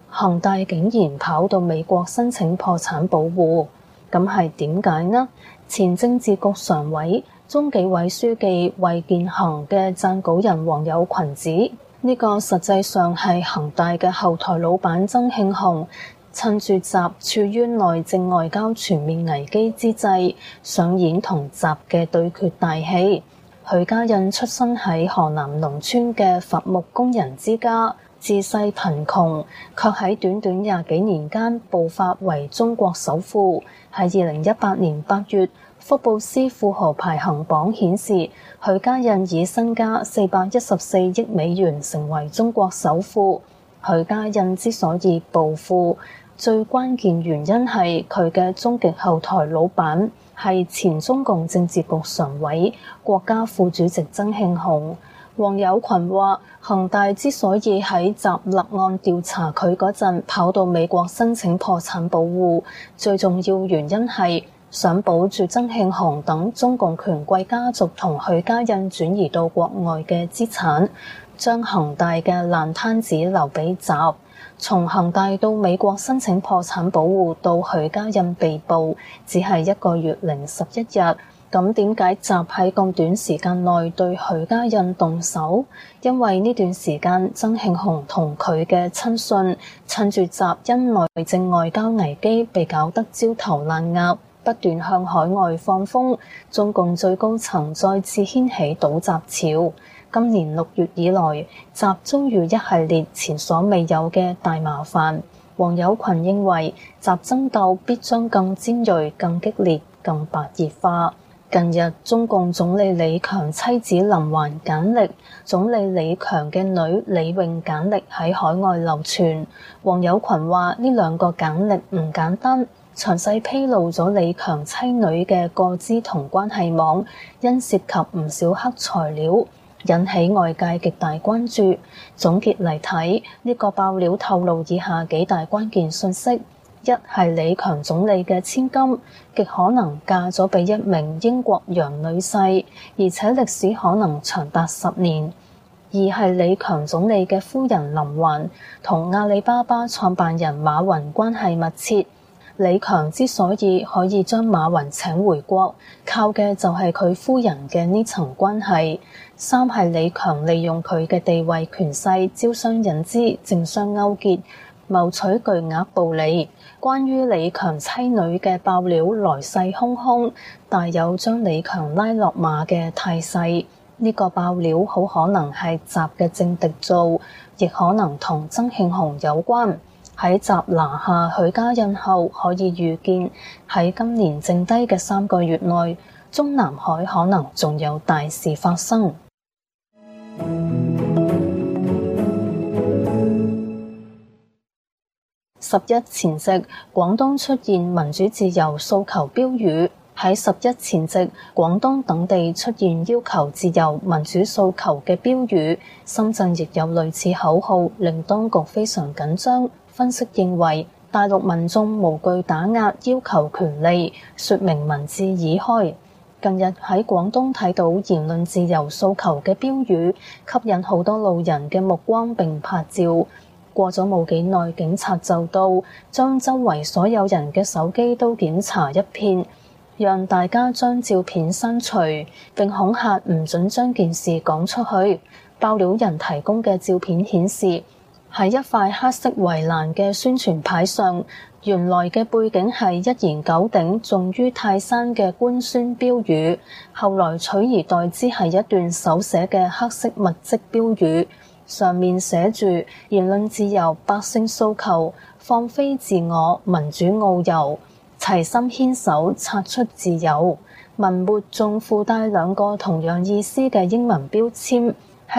恒大竟然跑到美國申請破產保護，咁係點解呢？前政治局常委、中紀委書記魏建行嘅撰稿人黃有群指，呢個實際上係恒大嘅後台老闆曾慶紅趁住習處於內政外交全面危機之際，上演同習嘅對決大戲。許家印出身喺河南農村嘅伐木工人之家，自細貧窮，卻喺短短20幾年間步發為中國首富。喺2018年8月，福布斯富豪排行榜顯示，許家印以身家414億美元成為中國首富。許家印之所以暴富，最關鍵原因係佢嘅終極後台老闆係前中共政治局常委、國家副主席曾慶紅。黃有群話，恒大之所以喺習立案調查佢嗰陣跑到美國申請破產保護，最重要原因係想保住曾慶紅等中共權貴家族同許家印轉移到國外嘅資產，將恒大嘅爛攤子留俾習。從恒大到美國申請破產保護到許家印被捕，只係1個月零11日。咁點解習喺咁短時間內對許家印動手？因為呢段時間曾慶紅同佢嘅親信趁住習因內政外交危機被搞得焦頭爛額，不斷向海外放風，中共最高層再次掀起倒習潮。今年6月以來，習遭遇一系列前所未有嘅大麻煩。黃有群認為，習爭鬥必將更尖銳、更激烈、更白熱化。近日，中共總理李強妻子林環簡歷、總理李強嘅女李詠簡歷喺海外流傳。黃有群話呢2個簡歷唔簡單，詳細披露咗李強妻女嘅個資同關係網，因涉及唔少黑材料，引起外界極大關注。總結嚟睇，呢個爆料透露以下幾大關鍵信息。一係李強總理嘅千金，極可能嫁咗俾一名英國洋女婿，而且歷史可能長達10年。二係李強總理嘅夫人林環同阿里巴巴創辦人馬雲關係密切。李強之所以可以將馬雲請回國，靠嘅就係佢夫人嘅呢層關係。三係李強利用佢嘅地位權勢，招商引資，政商勾結，謀取巨額暴利。關於李強妻女嘅爆料來勢洶洶，大有將李強拉落馬嘅態勢。呢個爆料好可能係習嘅政敵做，亦可能同曾慶紅有關。喺習拿下許家印後，可以預見喺今年剩低嘅3個月內，中南海可能仲有大事發生。11前夕，廣東出現民主自由訴求標語。喺11前夕，廣東等地出現要求自由民主訴求嘅標語。深圳亦有類似口號，令當局非常緊張。分析認為，大陸民眾無懼打壓，要求權利，說明民智已開。近日喺廣東睇到言論自由訴求嘅標語，吸引好多路人嘅目光並拍照。過咗冇幾耐，警察就到，將周圍所有人嘅手機都檢查一遍，讓大家將照片刪除，並恐嚇唔准將件事講出去。爆料人提供嘅照片顯示，喺一塊黑色圍欄嘅宣傳牌上，原來嘅背景係一言九鼎重於泰山嘅官宣標語，後來取而代之係一段手寫嘅黑色墨跡標語。上面寫住言論自由、百姓訴求、放飛自我、民主遨遊、齊心牽手拆出自由。文末仲附帶2個同樣意思嘅英文標籤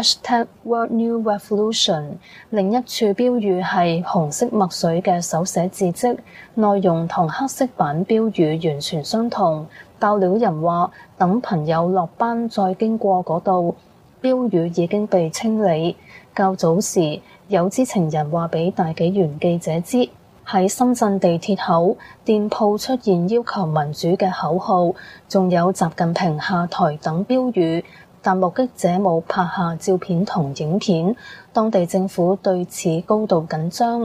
#WorldNewRevolution。另一處標語係紅色墨水嘅手寫字跡，內容同黑色版標語完全相同。爆料人話，等朋友落班再經過嗰度，標語已經被清理。較早時，有知情人話俾大紀元記者知，喺深圳地鐵口店鋪出現要求民主嘅口號，仲有習近平下台等標語，但目擊者冇拍下照片同影片。當地政府對此高度緊張。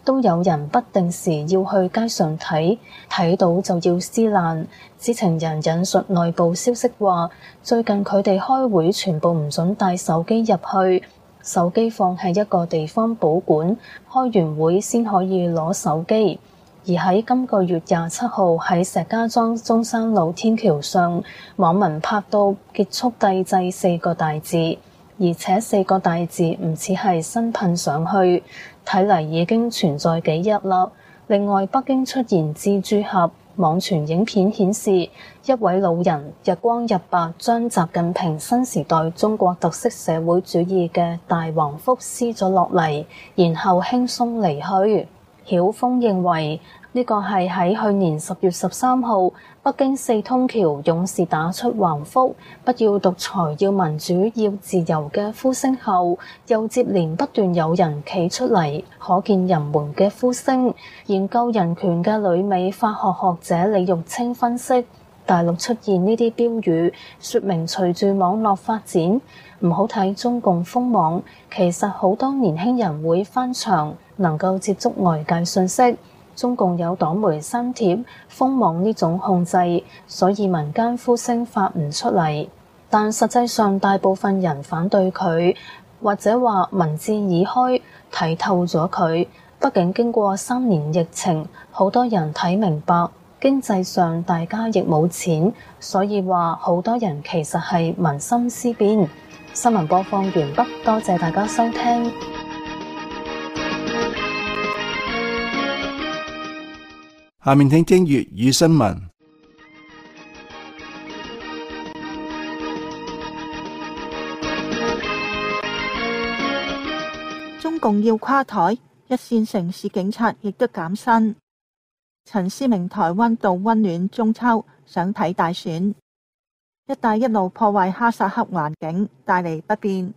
都有人不定時要去街上睇，睇到就要撕爛。知情人引述內部消息話，最近佢哋開會全部唔准帶手機入去，手機放喺一個地方保管，開完會先可以攞手機。而喺今個月27號喺石家莊中山路天橋上，網民拍到結束帝制4個大字，而且4個大字唔似係新噴上去，睇嚟已經存在幾日啦。另外，北京出現蜘蛛俠，網傳影片顯示一位老人日光日白將習近平新時代中國特色社會主義嘅大橫幅撕咗落嚟，然後輕鬆離去。曉峰認為呢個係喺去年10月13號北京4通橋勇士打出橫幅不要獨裁要民主要自由嘅呼聲後，又接連不斷有人企出嚟，可見人們嘅呼聲。研究人權嘅旅美法學學者李玉清分析，大陸出現呢啲標語，說明隨住網絡發展，唔好睇中共封網，其實好多年輕人會翻牆，能夠接觸外界信息。中共有黨媒刪帖封網呢種控制，所以民間呼聲發唔出嚟。但實際上大部分人反對佢，或者話民智已開，睇透咗佢。畢竟經過3年疫情，好多人睇明白，經濟上大家亦冇錢，所以話好多人其實係民心思變。新聞播放完畢，多謝大家收聽。 下面聽粵語新聞。 中共要垮台，一線城市警察亦都減薪。陳思明台灣到溫暖中秋，想睇大選。一帶一路破壞哈薩克環境，帶嚟不便。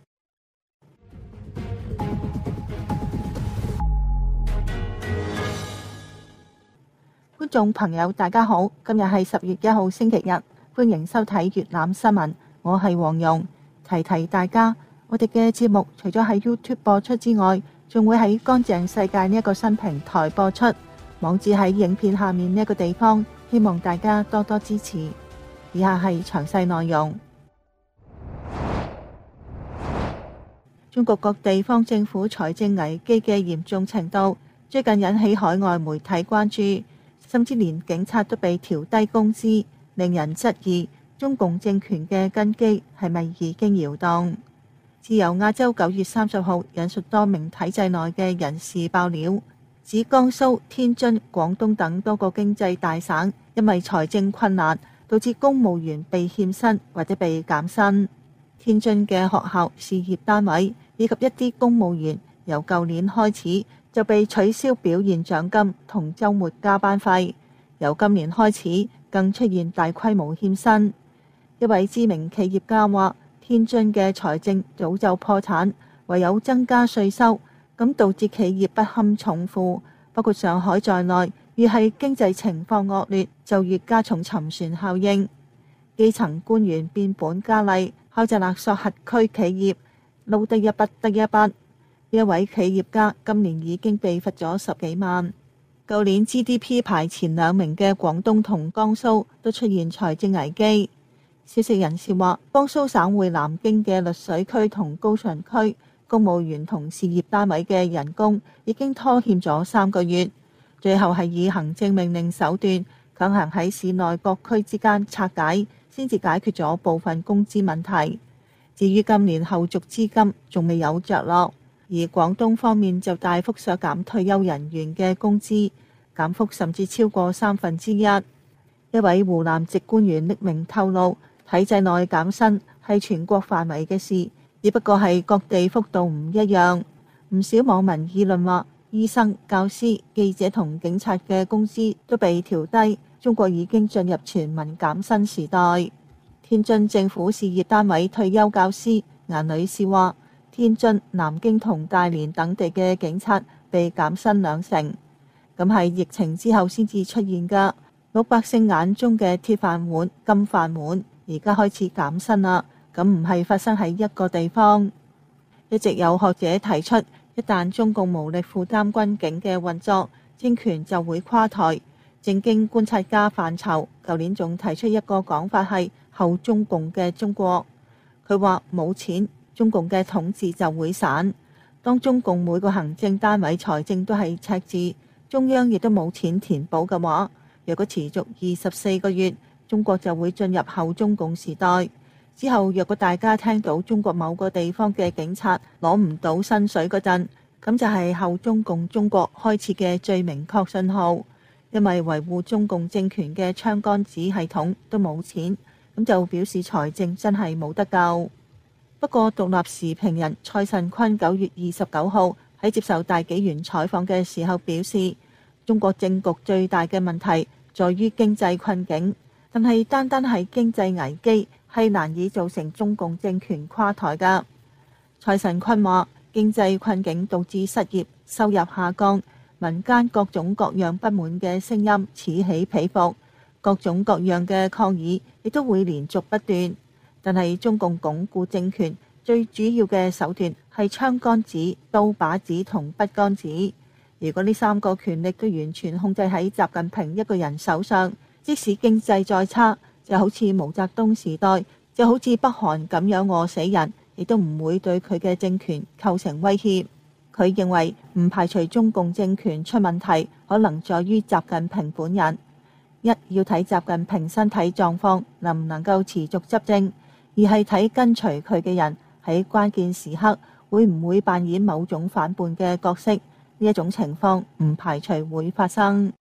觀眾朋友大家好，今日係10月1號星期日，歡迎收睇粵覽新聞，我係黃蓉。提提大家，我哋嘅節目除咗喺 YouTube 播出之外，仲會喺乾淨世界呢一個新平台播出，網址喺影片下面呢一個地方，希望大家多多支持。以下係詳細內容。中國各地方政府財政危機嘅嚴重程度，最近引起海外媒體關注。甚至連警察都被調低工資，令人質疑中共政權嘅根基係咪已經搖動。自由亞洲9月30號引述多名體制內嘅人士爆料，指江蘇、天津、廣東等多個經濟大省因為財政困難，導致公務員被欠薪或者被減薪。天津嘅學校、事業單位以及一啲公務員由舊年開始就被取消表現獎金同週末加班費，由今年開始更出現大規模欠薪。一位知名企業家話：天津嘅財政早就破產，唯有增加稅收，咁導致企業不堪重負。包括上海在內，越係經濟情況惡劣，就越加重沉船效應。基層官員變本加厲，敲詐勒索轄區企業，撈得一筆得一筆。一位企業家今年已經被罰咗10幾萬。舊年 GDP 排前2名嘅廣東同江蘇都出現財政危機。消息人士話，江蘇省會南京嘅溧水區同高淳區公務員同事業單位嘅人工已經拖欠咗3個月，最後係以行政命令手段強行喺市內各區之間拆解，先至解決咗部分工資問題。至於今年後續資金仲未有着落。而廣東方面就大幅削減退休人員嘅工資，減幅甚至超過1/3。一位湖南籍官員匿名透露，體制內減薪係全國範圍嘅事，只不過係各地幅度唔一樣。唔少網民議論話，醫生、教師、記者同警察嘅工資都被調低，中國已經進入全民減薪時代。天津政府事業單位退休教師顏女士話，天津、南京同大連等地嘅警察被減薪2成，咁係疫情之後先至出現㗎。老百姓眼中嘅鐵飯碗、金飯碗，而家開始減薪啦。咁唔係發生喺一個地方，一直有學者提出， 一旦中共無力負擔軍警嘅運作，政權就會垮台。政經觀察家範疇舊年仲提出一個講法係後中共嘅中國。佢話冇錢，中共嘅統治就會散。當中共每個行政單位財政都係赤字，中央亦都冇錢填補嘅話，若果持續24個月，中國就會進入後中共時代。之後若果大家聽到中國某個地方嘅警察攞唔到薪水嗰陣，咁就係後中共中國開始嘅最明確信號。因為維護中共政權嘅槍桿子系統都冇錢，咁就表示財政真係冇得救。不過獨立時評人蔡慎坤9月29號喺接受大紀元採訪嘅時候表示，中國政局最大嘅問題在於經濟困境，但係單單係經濟危機係難以造成中共政權垮台㗎。蔡慎坤話，經濟困境導致失業、收入下降，民間各種各樣不滿嘅聲音此起彼伏，各種各樣嘅抗議亦都會連續不斷。但係中共鞏固政權最主要嘅手段係槍桿子、刀把子同筆桿子。如果呢3個權力都完全控制喺習近平一個人手上，即使經濟再差，就好似毛澤東時代，就好似北韓咁樣餓死人，亦都唔會對佢嘅政權構成威脅。佢認為唔排除中共政權出問題，可能在於習近平本人。一要睇習近平身體狀況能唔能夠持續執政，而係睇跟隨佢嘅人喺關鍵時刻會唔會扮演某種反叛嘅角色。呢一種情況唔排除會發生。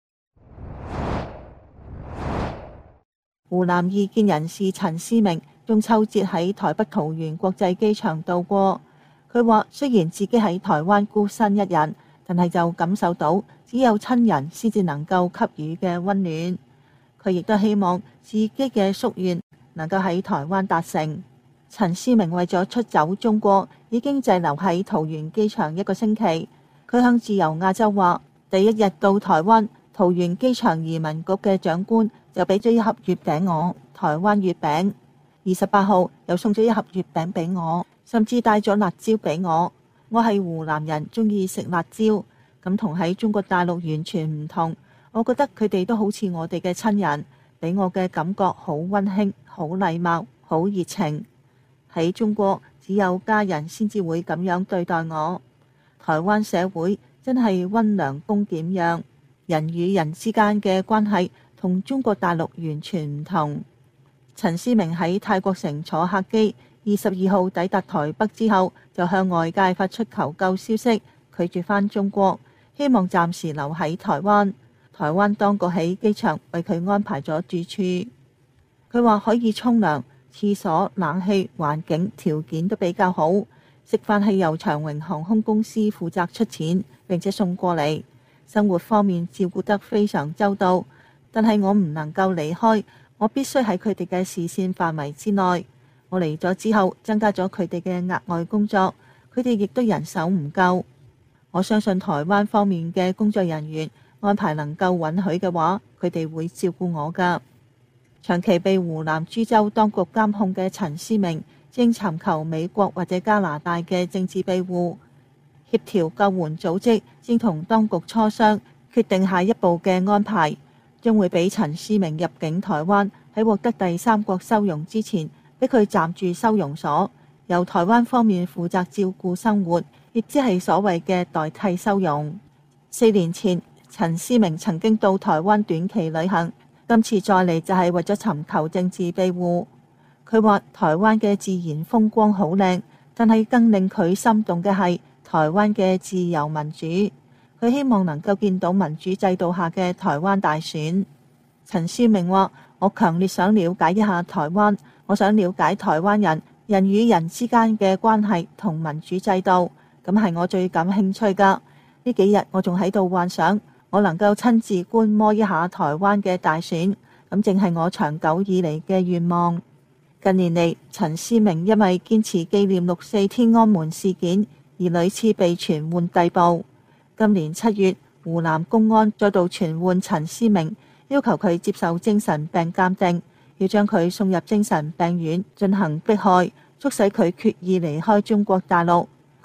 湖南異見人士陳思明中秋節喺台北桃園國際機場度過。佢話雖然自己喺台灣孤身一人，但係就感受到只有親人先至能夠給予嘅溫暖。佢亦都希望自己嘅夙願能夠喺台灣達成。陳思明為咗出走中國，已經滯留喺桃園機場1個星期。佢向自由亞洲話，第一日到台灣，桃園機場移民局嘅長官就俾咗一盒月餅我，台灣月餅。28號又送咗一盒月餅俾我，甚至帶咗辣椒俾我。我係湖南人，中意食辣椒，咁同喺中國大陸完全唔同。我覺得佢哋都好似我哋嘅親人，俾我嘅感覺好溫馨、好禮貌、好熱情。喺中國，只有家人先至會咁樣對待我。台灣社會真係溫良恭儉讓，人與人之間嘅關係同中國大陸完全唔同。陳思明喺泰國城坐客機，22號抵達台北之後，就向外界發出求救消息，拒絕返中國，希望暫時留喺台灣。台灣當局喺機場為佢安排咗住處。佢話可以沖涼，廁所、冷氣、環境條件都比較好。食飯係由長榮航空公司負責出錢，並且送過嚟。生活方面照顧得非常周到，但係我唔能夠離開。我必須喺佢哋嘅視線範圍之內。我嚟咗之後，增加咗佢哋嘅額外工作，佢哋亦都人手唔夠。我相信台灣方面嘅工作人員安排能夠允許嘅話，佢哋會照顧我㗎。長期被湖南株洲當局監控嘅陳思明，正尋求美國或者加拿大嘅政治庇護。協調救援組織正同當局磋商，決定下一步嘅安排。將會俾陳思明入境台灣，喺獲得第3國收容之前，俾佢暫住收容所，由台灣方面負責照顧生活，亦即係所謂嘅代替收容。4年前，陳思明曾經到台灣短期旅行，今次再嚟就係為咗尋求政治庇護。佢話台灣嘅自然風光好靚，但係更令佢心動嘅係台灣嘅自由民主。佢希望能夠見到民主制度下嘅台灣大選。陳思明話：我強烈想了解一下台灣，我想了解台灣人與人之間嘅關係同民主制度，咁係我最感興趣㗎。呢幾日我仲喺度幻想，我能夠親自觀摩一下台灣嘅大選，咁正係我長久以嚟嘅願望。近年嚟，陳思明因為堅持紀念6.4天安門事件而屢次被傳喚逮捕。今年7月，湖南公安再度傳喚陳思明，要求佢接受精神病鑑定，要將佢送入精神病院進行迫害，促使佢決意離開中國大陸。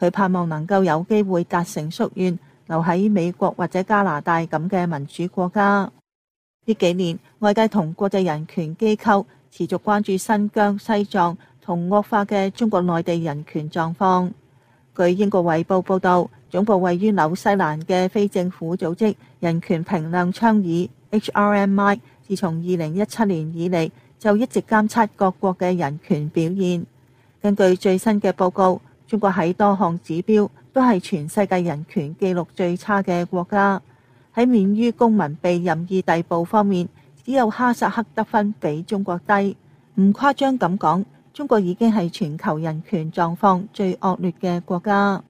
佢盼望能夠有機會達成夙願，留喺美國或者加拿大咁嘅民主國家。呢幾年，外界同國際人權機構持續關注新疆、西藏同惡化嘅中國內地人權狀況。據英國衛報報導，總部位於紐西蘭嘅非政府組織人權評量倡議 HRMI， 自從2017年以嚟就一直監測各國嘅人權表現。根據最新嘅報告，中國喺多項指標都係全世界人權記錄最差嘅國家。喺免於公民被任意逮捕方面，只有哈薩克得分比中國低。唔誇張咁講，中國已經係全球人權狀況最惡劣嘅國家。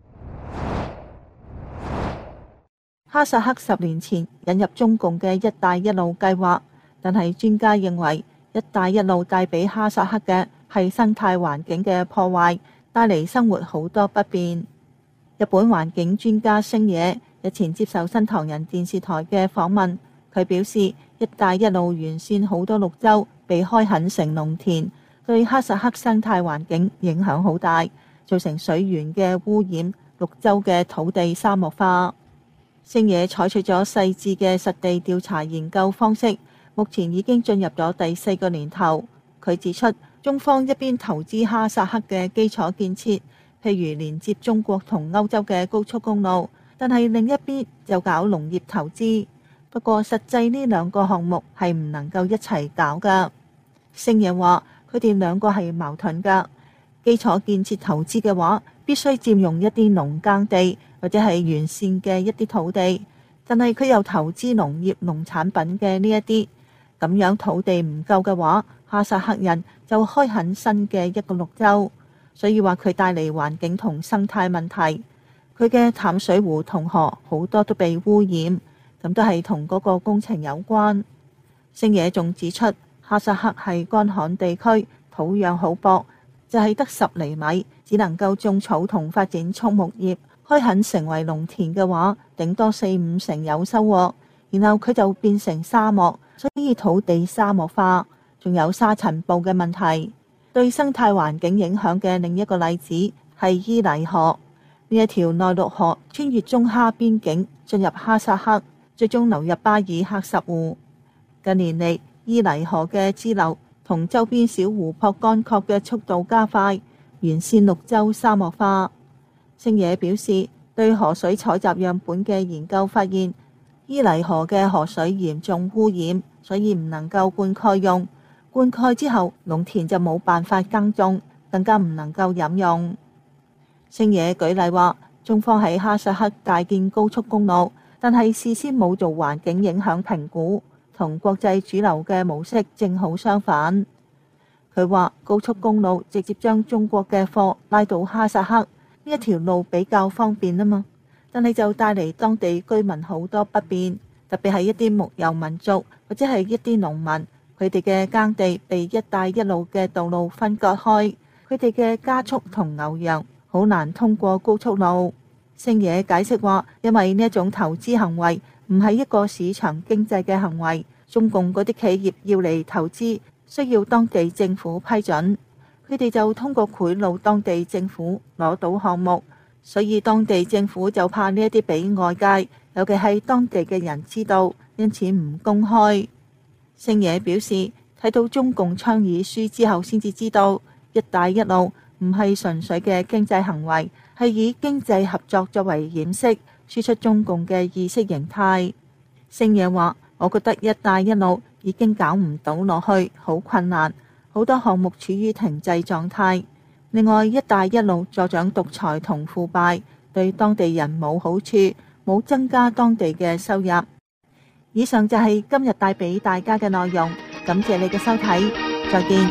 哈薩克10年前引入中共嘅一帶一路計劃，但係專家認為一帶一路帶俾哈薩克嘅係生態環境嘅破壞，帶嚟生活好多不便。日本環境專家星野日前接受新唐人電視台嘅訪問，佢表示一帶一路沿線好多綠洲被開墾成農田，對哈薩克生態環境影響好大，造成水源嘅污染，綠洲嘅土地沙漠化。星野採取咗細緻嘅實地調查研究方式，目前已經進入咗第4個年頭。佢指出，中方一邊投資哈薩克嘅基礎建設，譬如連接中國同歐洲嘅高速公路，但係另一邊就搞農業投資。不過實際呢兩個項目係唔能夠一齊搞㗎。星野話，佢哋兩個係矛盾㗎。基礎建設投資嘅話，必須佔用一啲農耕地或者係沿線嘅一啲土地，但係佢又投資農業農產品嘅呢一啲，咁樣土地唔夠嘅話，哈薩克人就開墾新嘅一個綠洲，所以話佢帶嚟環境同生態問題。佢嘅淡水湖同河好多都被污染，咁都係同嗰個工程有關。星野仲指出，哈薩克係乾旱地區，土壤好薄，就係得10厘米，只能夠種草同發展畜牧業。開墾成為農田嘅話，頂多4-5成有收穫，然後佢就變成沙漠，所以土地沙漠化，仲有沙塵暴嘅問題。對生態環境影響嘅另一個例子係伊犁河，呢一條內陸河穿越中哈邊境進入哈薩克，最終流入巴爾喀什湖。近年嚟，伊犁河嘅支流同周邊小湖泊乾涸嘅速度加快，沿線綠洲沙漠化。星野表示，對河水採集樣本嘅研究發現，伊犁河嘅河水嚴重污染，所以唔能夠灌溉用。灌溉之後，農田就冇辦法耕種，更加唔能夠飲用。星野舉例話，中方喺哈薩克大建高速公路，但係事先冇做環境影響評估，同國際主流嘅模式正好相反。佢話高速公路直接將中國嘅貨拉到哈薩克，呢一條路比較方便啊嘛，但係就帶嚟當地居民好多不便，特別係一啲牧遊民族或者係一啲農民，佢哋嘅耕地被一帶一路嘅道路分割開，佢哋嘅家畜同牛羊好難通過高速路。星野解釋話，因為呢一種投資行為唔係一個市場經濟嘅行為，中共嗰啲企業要嚟投資，需要當地政府批准，佢哋就通過賄賂當地政府攞到項目，所以當地政府就怕呢一啲俾外界，尤其係當地嘅人知道，因此唔公開。星野表示，睇到中共倡議書之後先至知道，一帶一路唔係純粹嘅經濟行為，係以經濟合作作為掩飾，輸出中共嘅意識形態。星野話，我覺得一帶一路已經搞唔到落去，好困難，好多項目處於停滯狀態。另外，一帶一路助長獨裁同腐敗，對當地人冇好處，冇增加當地嘅收入。以上就係今日帶俾大家嘅內容，感謝你嘅收睇，再見。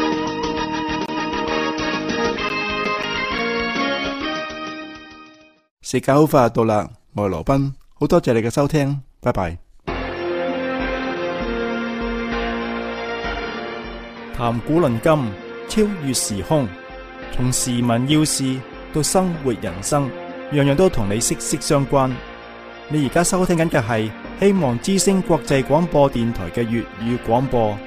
時間好快到啦，我係羅賓，好多謝你嘅收聽，拜拜。談古論今，超越時空，從時聞要事到生活人生，樣樣都同你息息相關。你而家收聽緊嘅係希望之聲國際廣播電台嘅粵語廣播。